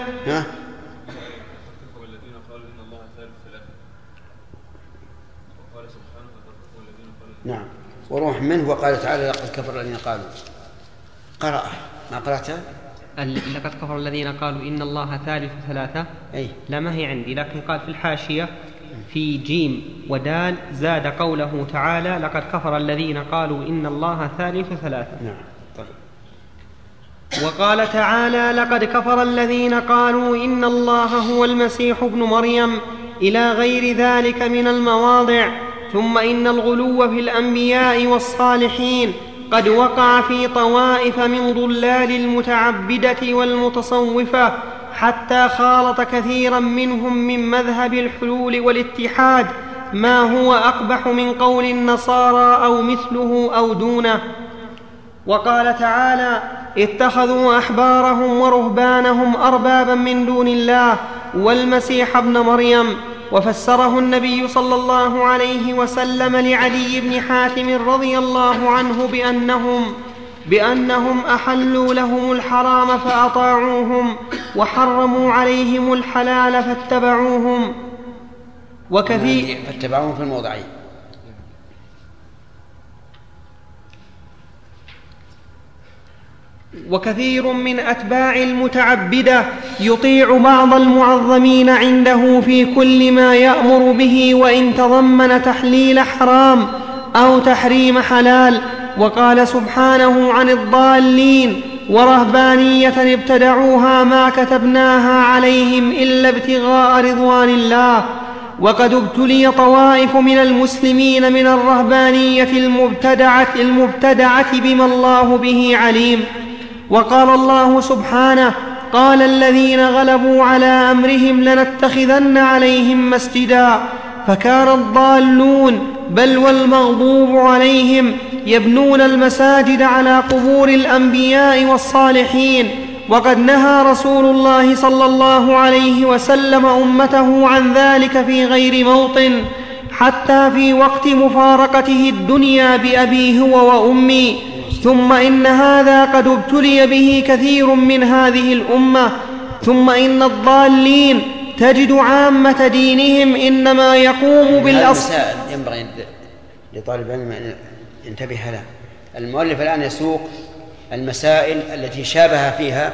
نعم. وروح منه. وقال تعالى لقد كفر الذين قالوا. قرأ ما قرأته؟ لقد كفر الذين قالوا إن الله ثالث ثلاثة. لا ما هي عندي، لكن قال في الحاشية في جيم ودال زاد قوله تعالى لقد كفر الذين قالوا إن الله ثالث ثلاثة. نعم. طيب. وقال تعالى لقد كفر الذين قالوا إن الله هو المسيح ابن مريم إلى غير ذلك من المواضع. ثم إن الغلو في الأنبياء والصالحين قد وقع في طوائف من ضلال المتعبدة والمتصوفة، حتى خالط كثيرا منهم من مذهب الحلول والاتحاد ما هو أقبح من قول النصارى أو مثله أو دونه. وقال تعالى اتخذوا أحبارهم ورهبانهم أربابا من دون الله والمسيح ابن مريم. وفسره النبي صلى الله عليه وسلم لعلي بن حاتم رضي الله عنه بأنهم أحلوا لهم الحرام فأطاعوهم وحرموا عليهم الحلال فاتبعوهم. فاتبعوهم في الموضعين. وكثير من أتباع المتعبدة يطيع بعض المعظمين عنده في كل ما يأمر به وإن تضمن تحليل حرام أو تحريم حلال. وقال سبحانه عن الضالين ورهبانية ابتدعوها ما كتبناها عليهم إلا ابتغاء رضوان الله. وقد ابتلي طوائف من المسلمين من الرهبانية المبتدعة بما الله به عليم. وقال الله سبحانه قال الذين غلبوا على أمرهم لنتخذن عليهم مسجدا. فكان الضالون بل والمغضوب عليهم يبنون المساجد على قبور الأنبياء والصالحين. وقد نهى رسول الله صلى الله عليه وسلم أمته عن ذلك في غير موطن، حتى في وقت مفارقته الدنيا بأبي هو وأمي. ثم إن هذا قد ابتلي به كثير من هذه الأمة. ثم إن الضالين تجد عامة دينهم إنما يقوم بالأصل. ينبغي لطالب العلم أن ينتبه لها. المؤلف الآن يسوق المسائل التي شابه فيها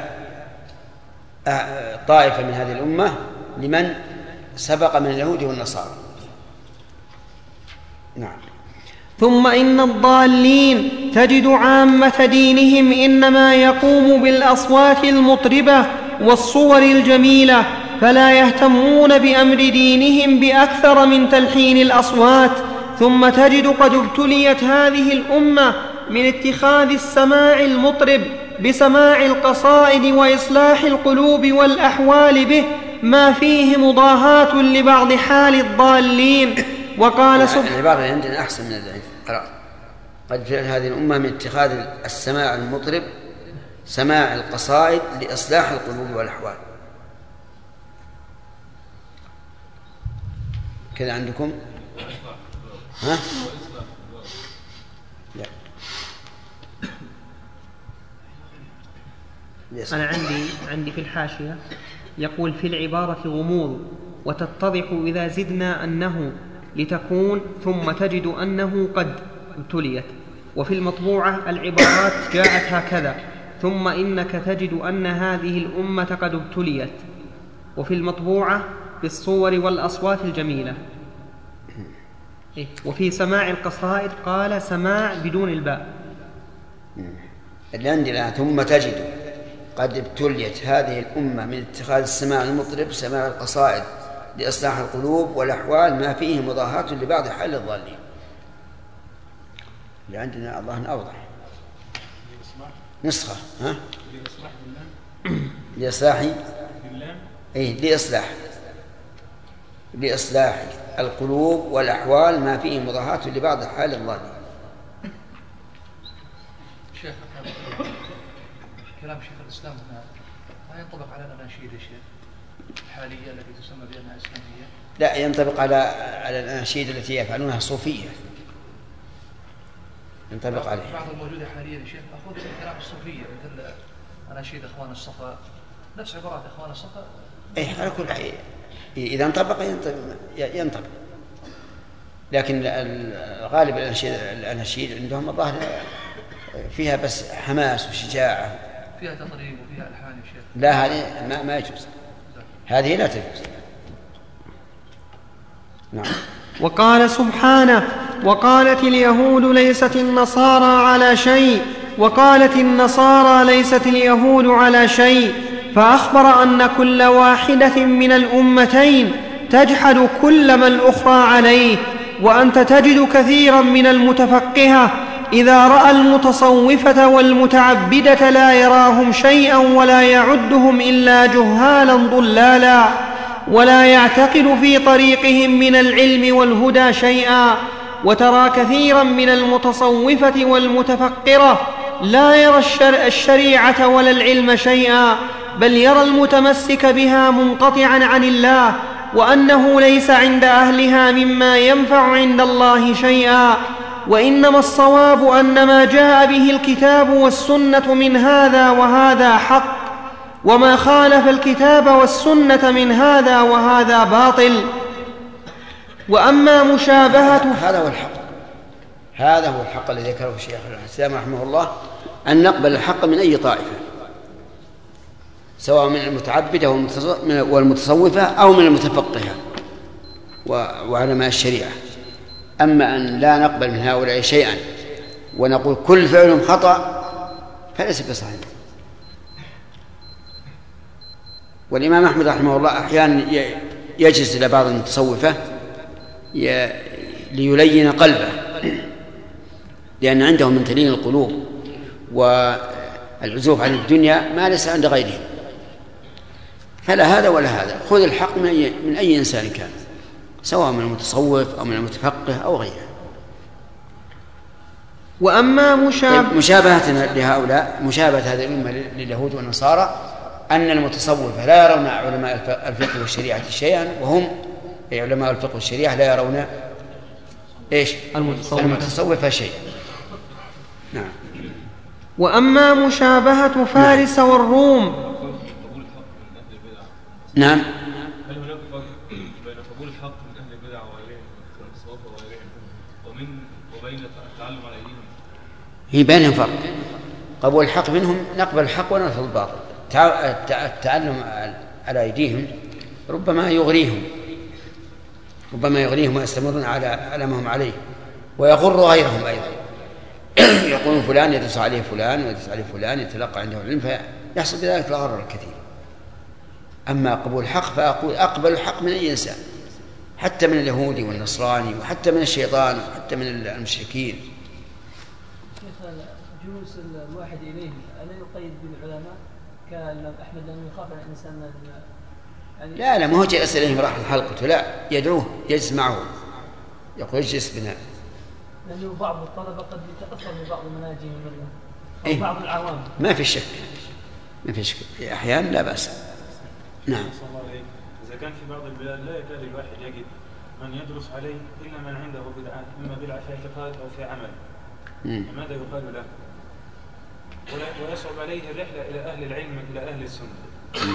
طائفة من هذه الأمة لمن سبق من اليهود والنصارى. نعم. ثم إن الضالين تجد عامة دينهم إنما يقوم بالأصوات المطربة والصور الجميلة، فلا يهتمون بأمر دينهم بأكثر من تلحين الأصوات. ثم تجد قد ابتليت هذه الأمة من اتخاذ السماع المطرب بسماع القصائد وإصلاح القلوب والأحوال به ما فيه مضاهاة لبعض حال الضالين. وقال العبارة عندنا أحسن من الذين قد ابتليت هذه الأمة من اتخاذ السماع المطرب سماع القصائد لإصلاح القلوب والأحوال. كذا عندكم؟ ها؟ لا. أنا عندي في الحاشية يقول في العبارة غموض وتتضح إذا زدنا أنه لتكون ثم تجد أنه قد ابتليت. وفي المطبوعة العبارات جاءت هكذا ثم إنك تجد أن هذه الأمة قد ابتليت. وفي المطبوعة بالصور والأصوات الجميلة. وفي سماع القصائد قال سماع بدون الباء. اللي عندنا ثم تجد قد ابتليت هذه الأمة من اتخاذ السماع المطرب سماع القصائد لإصلاح القلوب والأحوال ما فيه مضاهاة لبعض حال الضالين. اللي عندنا الله أوضح نسخة. ها؟ لإصلاح لإصلاح القلوب والأحوال ما فيه مضاهاة لبعض حال الضالين. شيخ كلام شيخ الإسلام هنا ما ينطبق على الأناشيد يا شيخ الحالية التي تسمى بأنها إسلامية؟ لا، ينطبق على الأناشيد التي يفعلونها صوفية، ينطبق عليه. بعض الموجودة حاليا يا شيخ أخذ كلام الصوفية مثل أناشيد إخوان الصفا، نفس عبارات إخوان الصفا. على كل حال إذا انطبق ينطبق. لكن غالب الأناشيد عندهم الظاهر فيها بس حماس وشجاعة، فيها تطريب وفيها ألحان يا شيخ. لا هذه ما يجوز، هذه لا تجوز. نعم. وقال سبحانه: وقالت اليهود ليست النصارى على شيء، وقالت النصارى ليست اليهود على شيء، فأخبر أن كل واحدة من الأمتين تجحد كل ما الأخرى عليه. وأنت تجد كثيرا من المتفقهة إذا رأى المتصوفة والمتعبدة لا يراهم شيئا ولا يعدهم إلا جهالا ضلالا، ولا يعتقد في طريقهم من العلم والهدى شيئا. وترى كثيرا من المتصوفة والمتفقرة لا يرى الشريعة ولا العلم شيئا، بل يرى المتمسك بها منقطعا عن الله، وأنه ليس عند أهلها مما ينفع عند الله شيئا. وإنما الصواب أن ما جاء به الكتاب والسنة من هذا وهذا حق، وما خالف الكتاب والسنة من هذا وهذا باطل. وأما مشابهة هذا هو الحق الذي ذكره الشيخ الإسلام رحمه الله، أن نقبل الحق من أي طائفة، سواء من المتعبدة والمتصوفة أو من المتفقهة وعلماء الشريعة. أما أن لا نقبل من هؤلاء شيئا ونقول كل فعل خطأ فليس بصحيح. والإمام أحمد رحمه الله أحيانا يجلس إلى بعض المتصوفة ليلين قلبه، لأن عندهم من تلين القلوب والعزوف عن الدنيا ما ليس عند غيرهم. فلا هذا ولا هذا، خذ الحق من أي إنسان كان، سواء من المتصوف أو من المتفقه أو غيره. وأما مشابهتنا لهؤلاء، مشابهة هذه الأمة لليهود والنصارى، أن المتصوفة لا يرون علماء الفقه والشريعة شيئا، وهم علماء الفقه والشريعة لا يرون إيش؟ المتصوفة شيئا. نعم. وأما مشابهة فارس والروم. نعم. هل هناك فرق بين قبول الحق من أهل البدع وغيرهم والتصوف وغيرهم وبين التعلم على أيديهم؟ هي بينهم فرق. قبول الحق منهم نقبل الحق ونرفض الباطل. التعلم على أيديهم ربما يغريهم ويستمرون على ما هم عليه، ويغر غيرهم أيضا. يقولون فلان يدرس عليه فلان ويدرس عليه فلان يتلقى عنده العلم، فيحصل بذلك الغرر الكثير. أما قبول الحق فأقول أقبل الحق من أي إنسان، حتى من اليهودي والنصراني وحتى من الشيطان وحتى من المشركين. شيخ، جلوس الواحد إليه ألا يقيد بالعلماء كالإمام أحمد لأنه يخاف على الإنسان يعني لا ما هو جلس إليهم راح حلقته، لا يدعوه يجلس معه، يقول اجلس بنا. لأنه بعض الطلبة قد يتأثر ببعض مناهجهم أو بعض العوام. ما في شك أحيانا لا بأس. نعم. إذا كان في بعض البلاد لا يكاد الواحد يجد من يدرس عليه إلا من عنده بدعة، إما بدعة في اعتقاد أو في عمل. فماذا يقال له؟ ويصعب عليه الرحلة إلى أهل العلم إلى أهل السنة.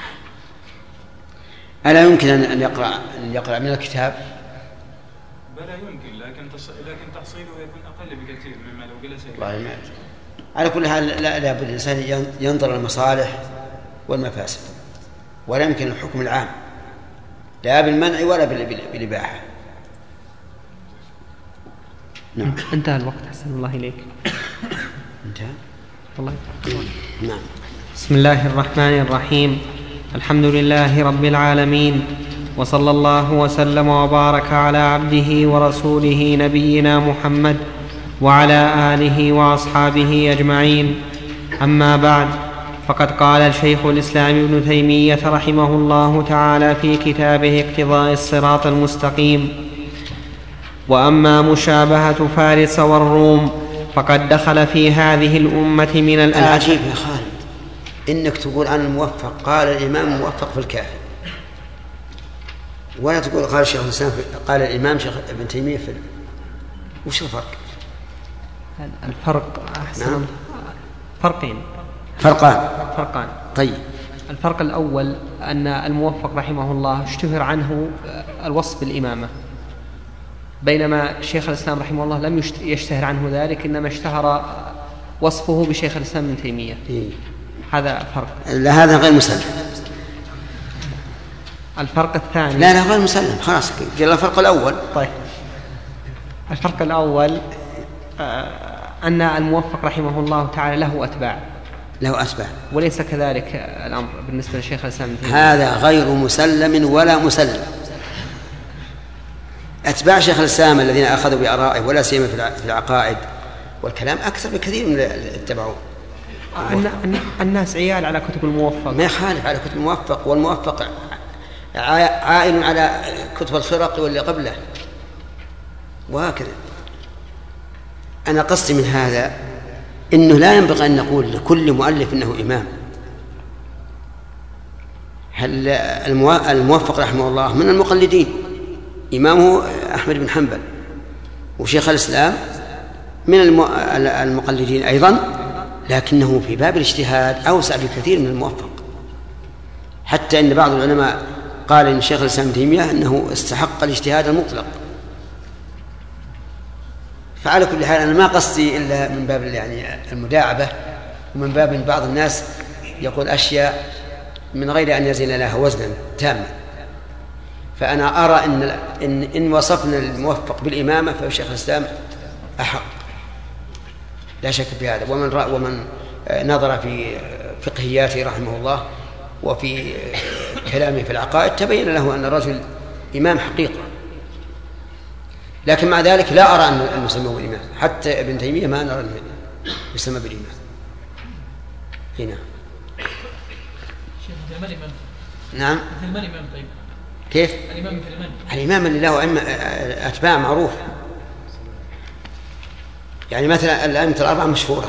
ألا يمكن أن يقرأ من الكتاب؟ بلا يمكن، لكن تحصيله يكون أقل بكثير مما لو جلس إليه. على كل حال لا بد الإنسان ينظر المصالح والمفاسد، ولا يمكن الحكم العام لا بالمنع ولا بالإباحة. نعم. انتهى الوقت، أحسن الله إليك. انتهى. الله يبارك. نعم. بسم الله الرحمن الرحيم. الحمد لله رب العالمين، وصلى الله وسلم وبارك على عبده ورسوله نبينا محمد وعلى آله وأصحابه أجمعين. أما بعد، فقد قال شيخ الإسلام ابن تيمية رحمه الله تعالى في كتابه اقتضاء الصراط المستقيم: وأما مشابهة فارس والروم فقد دخل في هذه الأمة من العجيب يا خالد إنك تقول عن الموفق قال الإمام موفق في الكافي، ولا تقول قال شيخ الإسلام قال الإمام شيخ ابن تيمية في وش الفرق؟ الفرق أحسن. نعم. فرقان. طيب، الفرق الأول أن الموفق رحمه الله اشتهر عنه الوصف بالإمامة، بينما شيخ الإسلام رحمه الله لم يشتهر عنه ذلك، إنما اشتهر وصفه بشيخ الإسلام ابن تيمية. هذا فرق. لا هذا غير مسلم. الفرق الثاني لا غير مسلم خلاص. قال الفرق الأول. طيب الفرق الأول أن الموفق رحمه الله تعالى له أتباع. وليس كذلك الأمر بالنسبة لشيخ الإسلام ابن تيمية. هذا غير مسلم ولا مسلم. أتباع شيخ الإسلام الذين أخذوا بآرائه ولا سيما في العقائد والكلام أكثر بكثير من اتبعوه. الناس عيال على كتب الموفق. ما يخالف على كتب الموفق، والموفق عائل على كتب الخرق واللي قبله وهكذا. أنا قصدي من هذا إنه لا ينبغي أن نقول لكل مؤلف إنه إمام. هل الموفق رحمه الله من المقلدين، إمامه أحمد بن حنبل، وشيخ الإسلام من المقلدين أيضا، لكنه في باب الاجتهاد أوسع بكثير من الموفق. حتى إن بعض العلماء قال إن شيخ الإسلام ابن تيمية أنه استحق الاجتهاد المطلق. فعلى كل حال أنا ما قصدي إلا من باب يعني المداعبة، ومن باب إن بعض الناس يقول أشياء من غير أن يزن لها وزنا تاما. فأنا أرى إن وصفنا الموفق بالإمامة فشيخ الإسلام أحق لا شك في هذا. ومن نظر في فقهياته رحمه الله وفي كلامه في العقائد تبين له أن الرجل إمام حقيقة. لكن مع ذلك لا أرى أن نسميه بالإمام. حتى ابن تيمية ما نرى أن يسمى بالإمام. هنا نعم. طيب كيف؟ الإمام اللي له أتباع معروف. يعني مثلا الأئمة الأربعة مشهورة.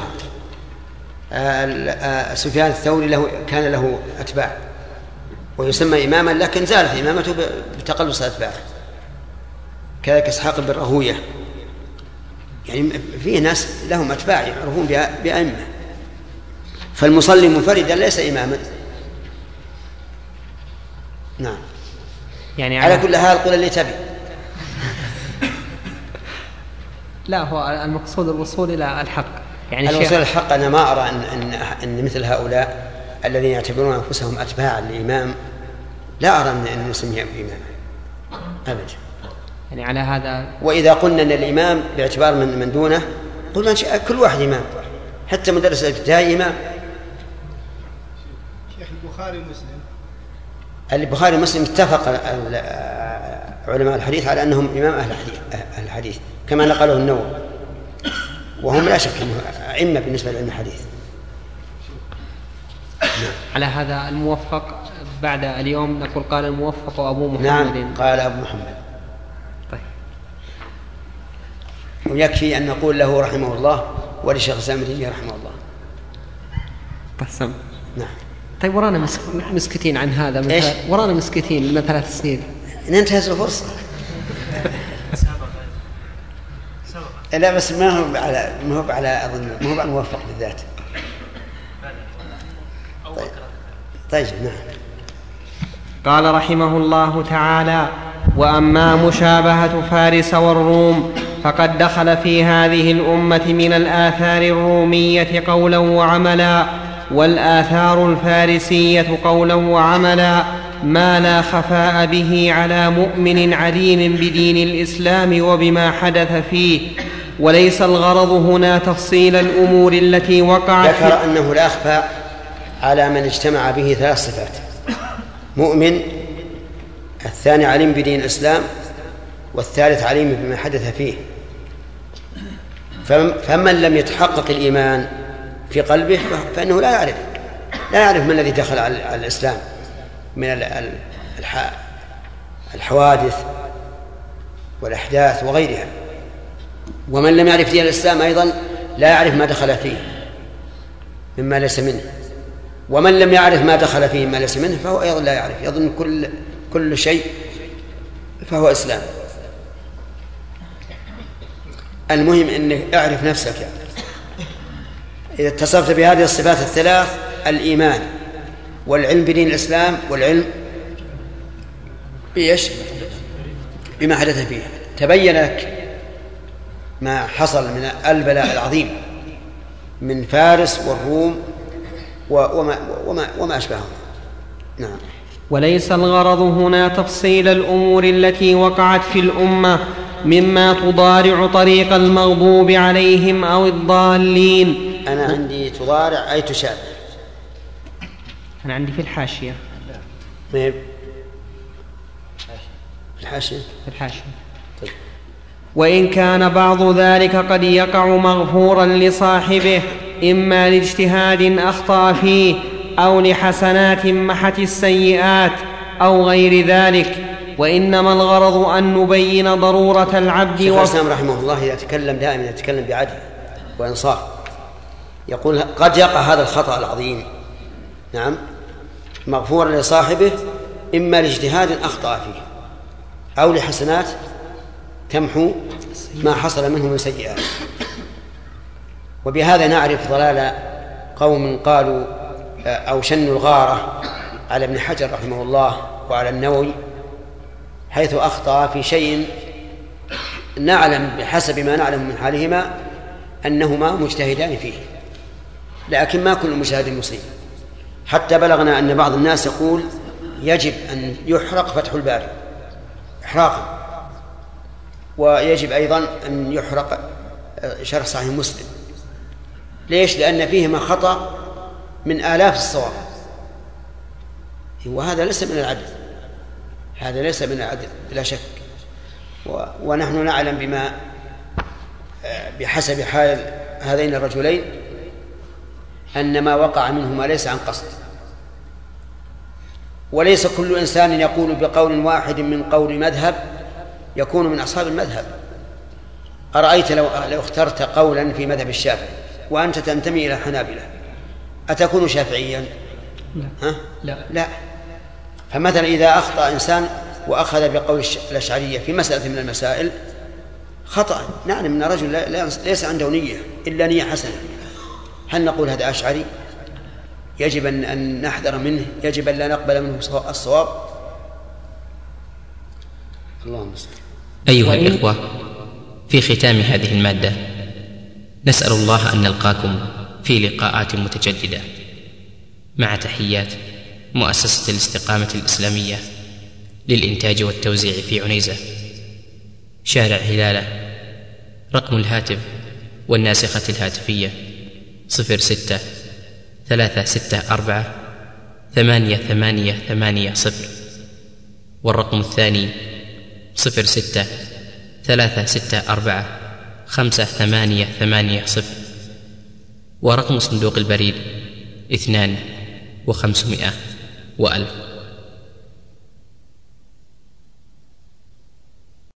سفيان الثوري كان له أتباع ويسمى إماما، لكن زالت إمامته بتقلص أتباعه. كذلك إسحاق بن راهويه. يعني فيه ناس لهم أتباع يعرفون بأئمة. فالمصلي منفردا ليس إماما. نعم. يعني على كل حال قل اللي تبي. لا هو المقصود الوصول إلى الحق. يعني الوصول إلى الحق أنا ما أرى أن مثل هؤلاء الذين يعتبرون أنفسهم أتباعا للإمام لا أرى أن نسميهم إماما أبدا. يعني على هذا. وإذا قلنا أن الإمام باعتبار من دونه قلنا كل واحد إمام، حتى مدرس الابتدائي إمام. شيخ البخاري ومسلم. البخاري ومسلم اتفق علماء الحديث على أنهم إمام أهل الحديث كما نقله النووي، وهم لا شك أنه أئمة بالنسبة لعلم الحديث. على هذا الموفق بعد اليوم نقول قال الموفق أبو محمد. نعم قال أبو محمد. طيب. ويكفي أن نقول له رحمه الله ولشيخ الإسلام ابن تيمية رحمه الله. قسم. نعم. طيب ورانا مسكتين عن هذا. ورانا مسكتين من 3 سنين. ننتهز الفرصة. لا بس ما هو على أظن ما هو على الموفق بالذات. طيب نعم. قال رحمه الله تعالى: وأما مشابهة فارس والروم فقد دخل في هذه الأمة من الآثار الرومية قولا وعملا، والآثار الفارسية قولا وعملا ما لا خفاء به على مؤمن عليم بدين الإسلام وبما حدث فيه. وليس الغرض هنا تفصيل الأمور التي وقعت. ذكر أنه لا أخفى على من اجتمع به 3 صفات: مؤمن، الثاني عليم بدين الإسلام، والثالث عليم بما حدث فيه. فمن لم يتحقق الإيمان في قلبه فإنه لا يعرف ما الذي دخل على الإسلام من الحوادث والأحداث وغيرها. ومن لم يعرف دين الإسلام أيضا لا يعرف ما دخل فيه مما ليس منه. ومن لم يعرف ما دخل فيه مما ليس منه فهو أيضا لا يعرف، يظن كل شيء فهو إسلام. المهم أنك اعرف نفسك يعني. إذا اتصفت بهذه الصفات الثلاث: الإيمان والعلم بدين الإسلام والعلم بما حدث فيه، تبين لك ما حصل من البلاء العظيم من فارس والروم وما أشبههم. نعم. وليس الغرض هنا تفصيل الأمور التي وقعت في الأمة مما تضارع طريق المغضوب عليهم أو الضالين. أنا عندي تضارع أي تشابه. أنا عندي في الحاشية. طيب الحاشية. طيب. وإن كان بعض ذلك قد يقع مغفورا لصاحبه إما لاجتهاد أخطأ فيه أو لحسنات محت السيئات أو غير ذلك، وإنما الغرض أن نبين ضرورة العبد. شيخ الإسلام رحمه الله يتكلم دائما يتكلم بعدل وإنصاف، يقول قد يقع هذا الخطأ العظيم نعم مغفورا لصاحبه إما لاجتهاد أخطأ فيه أو لحسنات تمحو ما حصل منه من سيئات. وبهذا نعرف ضلال قوم قالوا أو شنوا الغارة على ابن حجر رحمه الله وعلى النووي حيث أخطأ في شيء نعلم بحسب ما نعلم من حالهما أنهما مجتهدان فيه، لكن ما كل مجتهد مصيب، حتى بلغنا أن بعض الناس يقول يجب أن يحرق فتح الباري إحراقا، ويجب أيضا أن يحرق شرح صحيح مسلم. ليش؟ لأن فيهما خطأ من آلاف الصواب، وهذا ليس من العدل، هذا ليس من العدل بلا شك. ونحن نعلم بما بحسب حال هذين الرجلين أن ما وقع منهما ليس عن قصد، وليس كل إنسان يقول بقول واحد من قول مذهب يكون من أصحاب المذهب. أرأيت لو اخترت قولا في مذهب الشافعي وأنت تنتمي إلى الحنابلة أتكون شافعيا؟ لا. فمثلا إذا أخطأ إنسان وأخذ بقول الأشعرية في مسألة من المسائل خطأ، نعلم أن رجل ليس عنده نية إلا نية حسنة، هل نقول هذا أشعري؟ يجب أن نحذر منه، يجب أن لا نقبل منه الصواب. اللهم صل. أيها الإخوة، في ختام هذه المادة نسأل الله أن نلقاكم في لقاءات متجددة، مع تحيات مؤسسة الاستقامة الإسلامية للإنتاج والتوزيع في عنيزة، شارع هلالة. رقم الهاتف والناسخة الهاتفية 06-364-8880، والرقم الثاني 06-364-5880، ورقم صندوق البريد 2500 و1000.